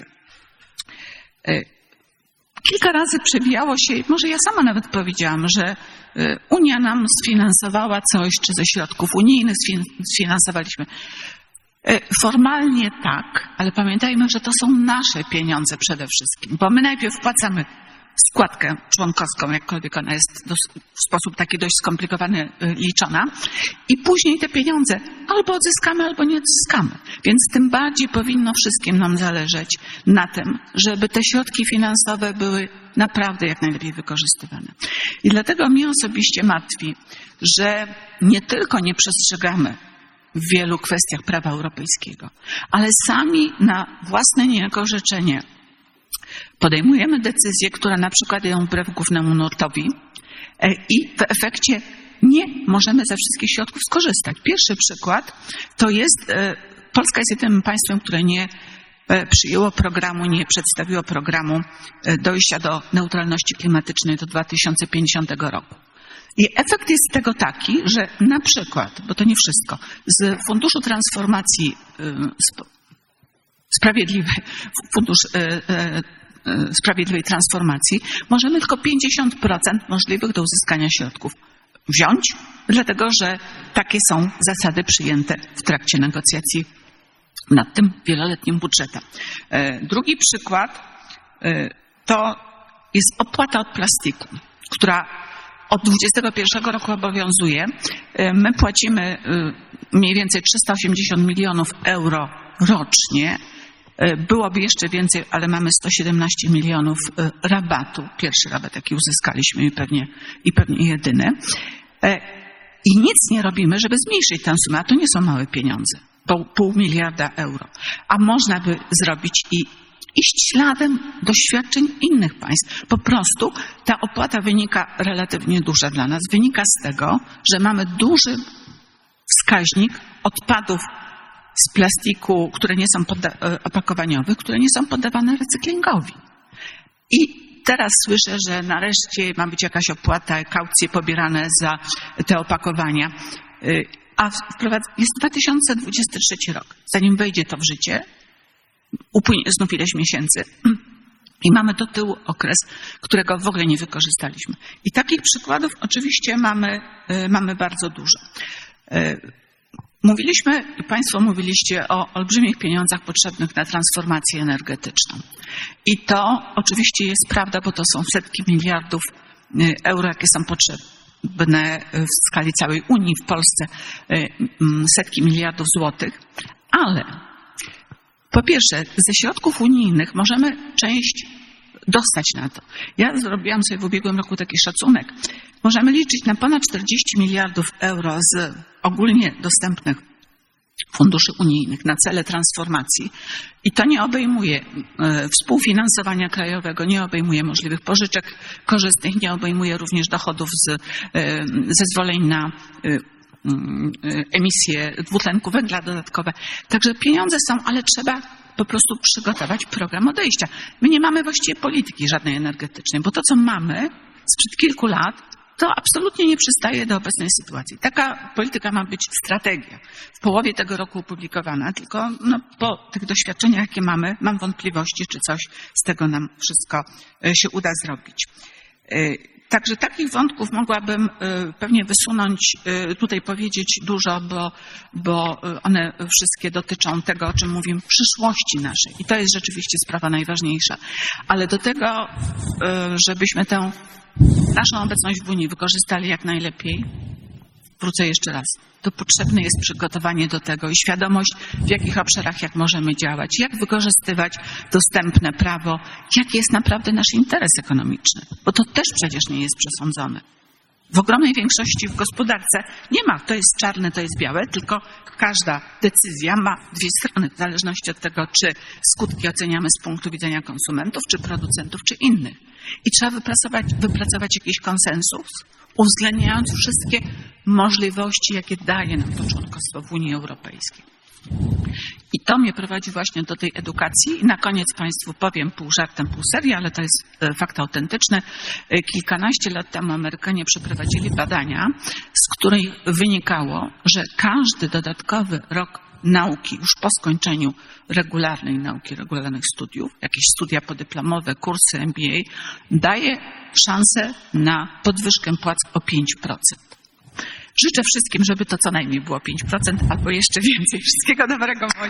Y, kilka razy przewijało się, może ja sama nawet powiedziałam, że y, Unia nam sfinansowała coś, czy ze środków unijnych sfinansowaliśmy. Formalnie tak, ale pamiętajmy, że to są nasze pieniądze przede wszystkim, bo my najpierw wpłacamy składkę członkowską, jakkolwiek ona jest w sposób taki dość skomplikowany liczona i później te pieniądze albo odzyskamy, albo nie odzyskamy. Więc tym bardziej powinno wszystkim nam zależeć na tym, żeby te środki finansowe były naprawdę jak najlepiej wykorzystywane. I dlatego mnie osobiście martwi, że nie tylko nie przestrzegamy w wielu kwestiach prawa europejskiego, ale sami na własne niejako życzenie podejmujemy decyzje, które na przykład idą wbrew głównemu nurtowi i w efekcie nie możemy ze wszystkich środków skorzystać. Pierwszy przykład to jest, Polska jest jedynym państwem, które nie przyjęło programu, nie przedstawiło programu dojścia do neutralności klimatycznej do dwa tysiące pięćdziesiątego roku. I efekt jest tego taki, że na przykład, bo to nie wszystko, z Funduszu Transformacji Sprawiedliwej, Fundusz Sprawiedliwej Transformacji możemy tylko pięćdziesiąt procent możliwych do uzyskania środków wziąć, dlatego że takie są zasady przyjęte w trakcie negocjacji nad tym wieloletnim budżetem. Drugi przykład to jest opłata od plastiku, która od dwudziestego pierwszego roku obowiązuje. My płacimy mniej więcej trzysta osiemdziesiąt milionów euro rocznie. Byłoby jeszcze więcej, ale mamy sto siedemnaście milionów rabatu. Pierwszy rabat, jaki uzyskaliśmy i pewnie, i pewnie jedyny. I nic nie robimy, żeby zmniejszyć tę sumę, a to nie są małe pieniądze. Pół, pół miliarda euro. A można by zrobić i iść śladem doświadczeń innych państw. Po prostu ta opłata wynika relatywnie duża dla nas. Wynika z tego, że mamy duży wskaźnik odpadów z plastiku, które nie są podda- opakowaniowych, które nie są poddawane recyklingowi. I teraz słyszę, że nareszcie ma być jakaś opłata, kaucje pobierane za te opakowania. A jest dwa tysiące dwudziesty trzeci rok. Zanim wejdzie to w życie, upłynie znów ileś miesięcy i mamy do tyłu okres, którego w ogóle nie wykorzystaliśmy. I takich przykładów oczywiście mamy, mamy bardzo dużo. Mówiliśmy, i Państwo mówiliście o olbrzymich pieniądzach potrzebnych na transformację energetyczną. I to oczywiście jest prawda, bo to są setki miliardów euro, jakie są potrzebne w skali całej Unii, w Polsce setki miliardów złotych, ale po pierwsze, ze środków unijnych możemy część dostać na to. Ja zrobiłam sobie w ubiegłym roku taki szacunek. Możemy liczyć na ponad czterdzieści miliardów euro z ogólnie dostępnych funduszy unijnych na cele transformacji. I to nie obejmuje e, współfinansowania krajowego, nie obejmuje możliwych pożyczek korzystnych, nie obejmuje również dochodów z e, zezwoleń na e, emisje dwutlenku węgla dodatkowe. Także pieniądze są, ale trzeba po prostu przygotować program odejścia. My nie mamy właściwie polityki żadnej energetycznej, bo to, co mamy sprzed kilku lat, to absolutnie nie przystaje do obecnej sytuacji. Taka polityka ma być strategia. W połowie tego roku opublikowana, tylko no, po tych doświadczeniach, jakie mamy, mam wątpliwości, czy coś z tego nam wszystko się uda zrobić. Także takich wątków mogłabym pewnie wysunąć, tutaj powiedzieć dużo, bo, bo one wszystkie dotyczą tego, o czym mówimy, przyszłości naszej. I to jest rzeczywiście sprawa najważniejsza. Ale do tego, żebyśmy tę naszą obecność w Unii wykorzystali jak najlepiej, wrócę jeszcze raz, to potrzebne jest przygotowanie do tego i świadomość, w jakich obszarach jak możemy działać, jak wykorzystywać dostępne prawo, jaki jest naprawdę nasz interes ekonomiczny, bo to też przecież nie jest przesądzone. W ogromnej większości w gospodarce nie ma, to jest czarne, to jest białe, tylko każda decyzja ma dwie strony, w zależności od tego, czy skutki oceniamy z punktu widzenia konsumentów, czy producentów, czy innych. I trzeba wypracować, wypracować jakiś konsensus, uwzględniając wszystkie możliwości, jakie daje nam to członkostwo w Unii Europejskiej. I to mnie prowadzi właśnie do tej edukacji. I na koniec Państwu powiem pół żartem, pół serii, ale to jest fakt autentyczny. Kilkanaście lat temu Amerykanie przeprowadzili badania, z których wynikało, że każdy dodatkowy rok nauki już po skończeniu regularnej nauki, regularnych studiów, jakieś studia podyplomowe, kursy M B A, daje szansę na podwyżkę płac o pięć procent. Życzę wszystkim, żeby to co najmniej było pięć procent albo jeszcze więcej. Wszystkiego dobrego w moim.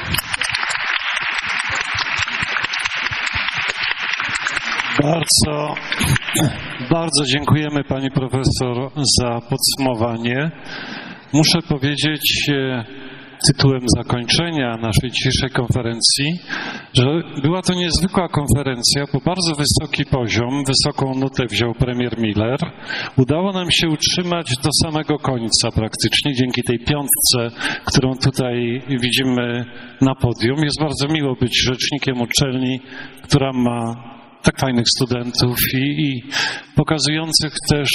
Bardzo, bardzo dziękujemy pani profesor za podsumowanie. Muszę powiedzieć tytułem zakończenia naszej dzisiejszej konferencji, że była to niezwykła konferencja, bo bardzo wysoki poziom, wysoką nutę wziął premier Miller. Udało nam się utrzymać do samego końca praktycznie, dzięki tej piątce, którą tutaj widzimy na podium. Jest bardzo miło być rzecznikiem uczelni, która ma tak fajnych studentów i, i pokazujących też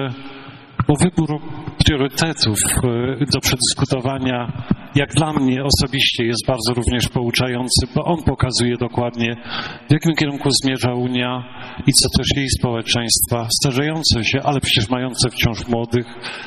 o wybór priorytetów do przedyskutowania, jak dla mnie osobiście jest bardzo również pouczający, bo on pokazuje dokładnie, w jakim kierunku zmierza Unia i co też jej społeczeństwa starzejące się, ale przecież mające wciąż młodych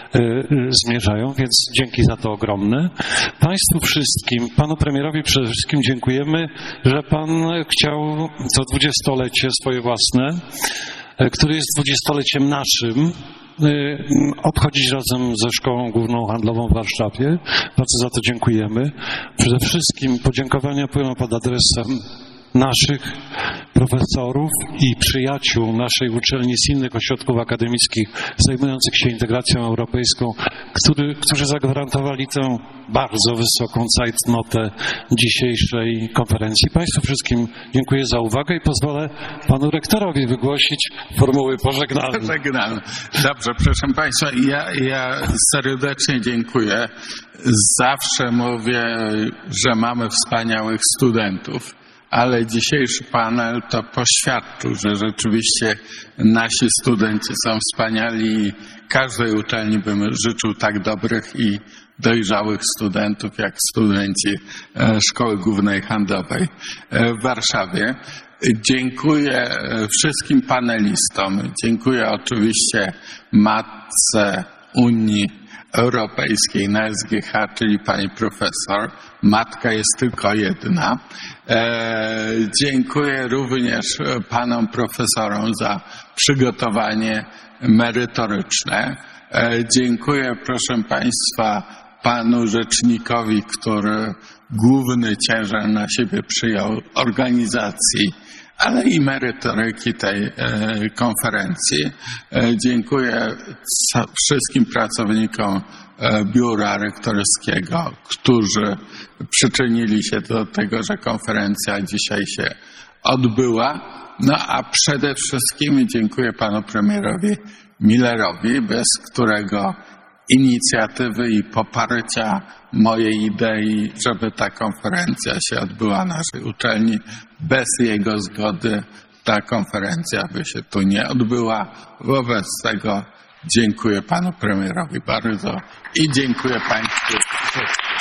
zmierzają, więc dzięki za to ogromne. Państwu wszystkim, panu premierowi przede wszystkim dziękujemy, że pan chciał to dwudziestolecie swoje własne, które jest dwudziestoleciem naszym, obchodzić razem ze Szkołą Główną Handlową w Warszawie. Bardzo za to dziękujemy. Przede wszystkim podziękowania płyną pod adresem naszych profesorów i przyjaciół naszej uczelni z innych ośrodków akademickich zajmujących się integracją europejską, który, którzy zagwarantowali tę bardzo wysoką Zeitnotę dzisiejszej konferencji. Państwu wszystkim dziękuję za uwagę i pozwolę panu rektorowi wygłosić formuły pożegnalne. Pożegnalne. Dobrze, proszę Państwa, ja, ja serdecznie dziękuję. Zawsze mówię, że mamy wspaniałych studentów. Ale dzisiejszy panel to poświadczył, że rzeczywiście nasi studenci są wspaniali i każdej uczelni bym życzył tak dobrych i dojrzałych studentów jak studenci Szkoły Głównej Handlowej w Warszawie. Dziękuję wszystkim panelistom. Dziękuję oczywiście matce Unii Europejskiej na S G H, czyli pani profesor. Matka jest tylko jedna. E, dziękuję również panom profesorom za przygotowanie merytoryczne. E, dziękuję, proszę państwa, panu rzecznikowi, który główny ciężar na siebie przyjął organizacji, ale i merytoryki tej e, konferencji. E, dziękuję wszystkim pracownikom e, biura rektorskiego, którzy przyczynili się do tego, że konferencja dzisiaj się odbyła. No a przede wszystkim dziękuję panu premierowi Millerowi, bez którego inicjatywy i poparcia mojej idei, żeby ta konferencja się odbyła na naszej uczelni. Bez jego zgody ta konferencja by się tu nie odbyła. Wobec tego dziękuję panu premierowi bardzo i dziękuję państwu.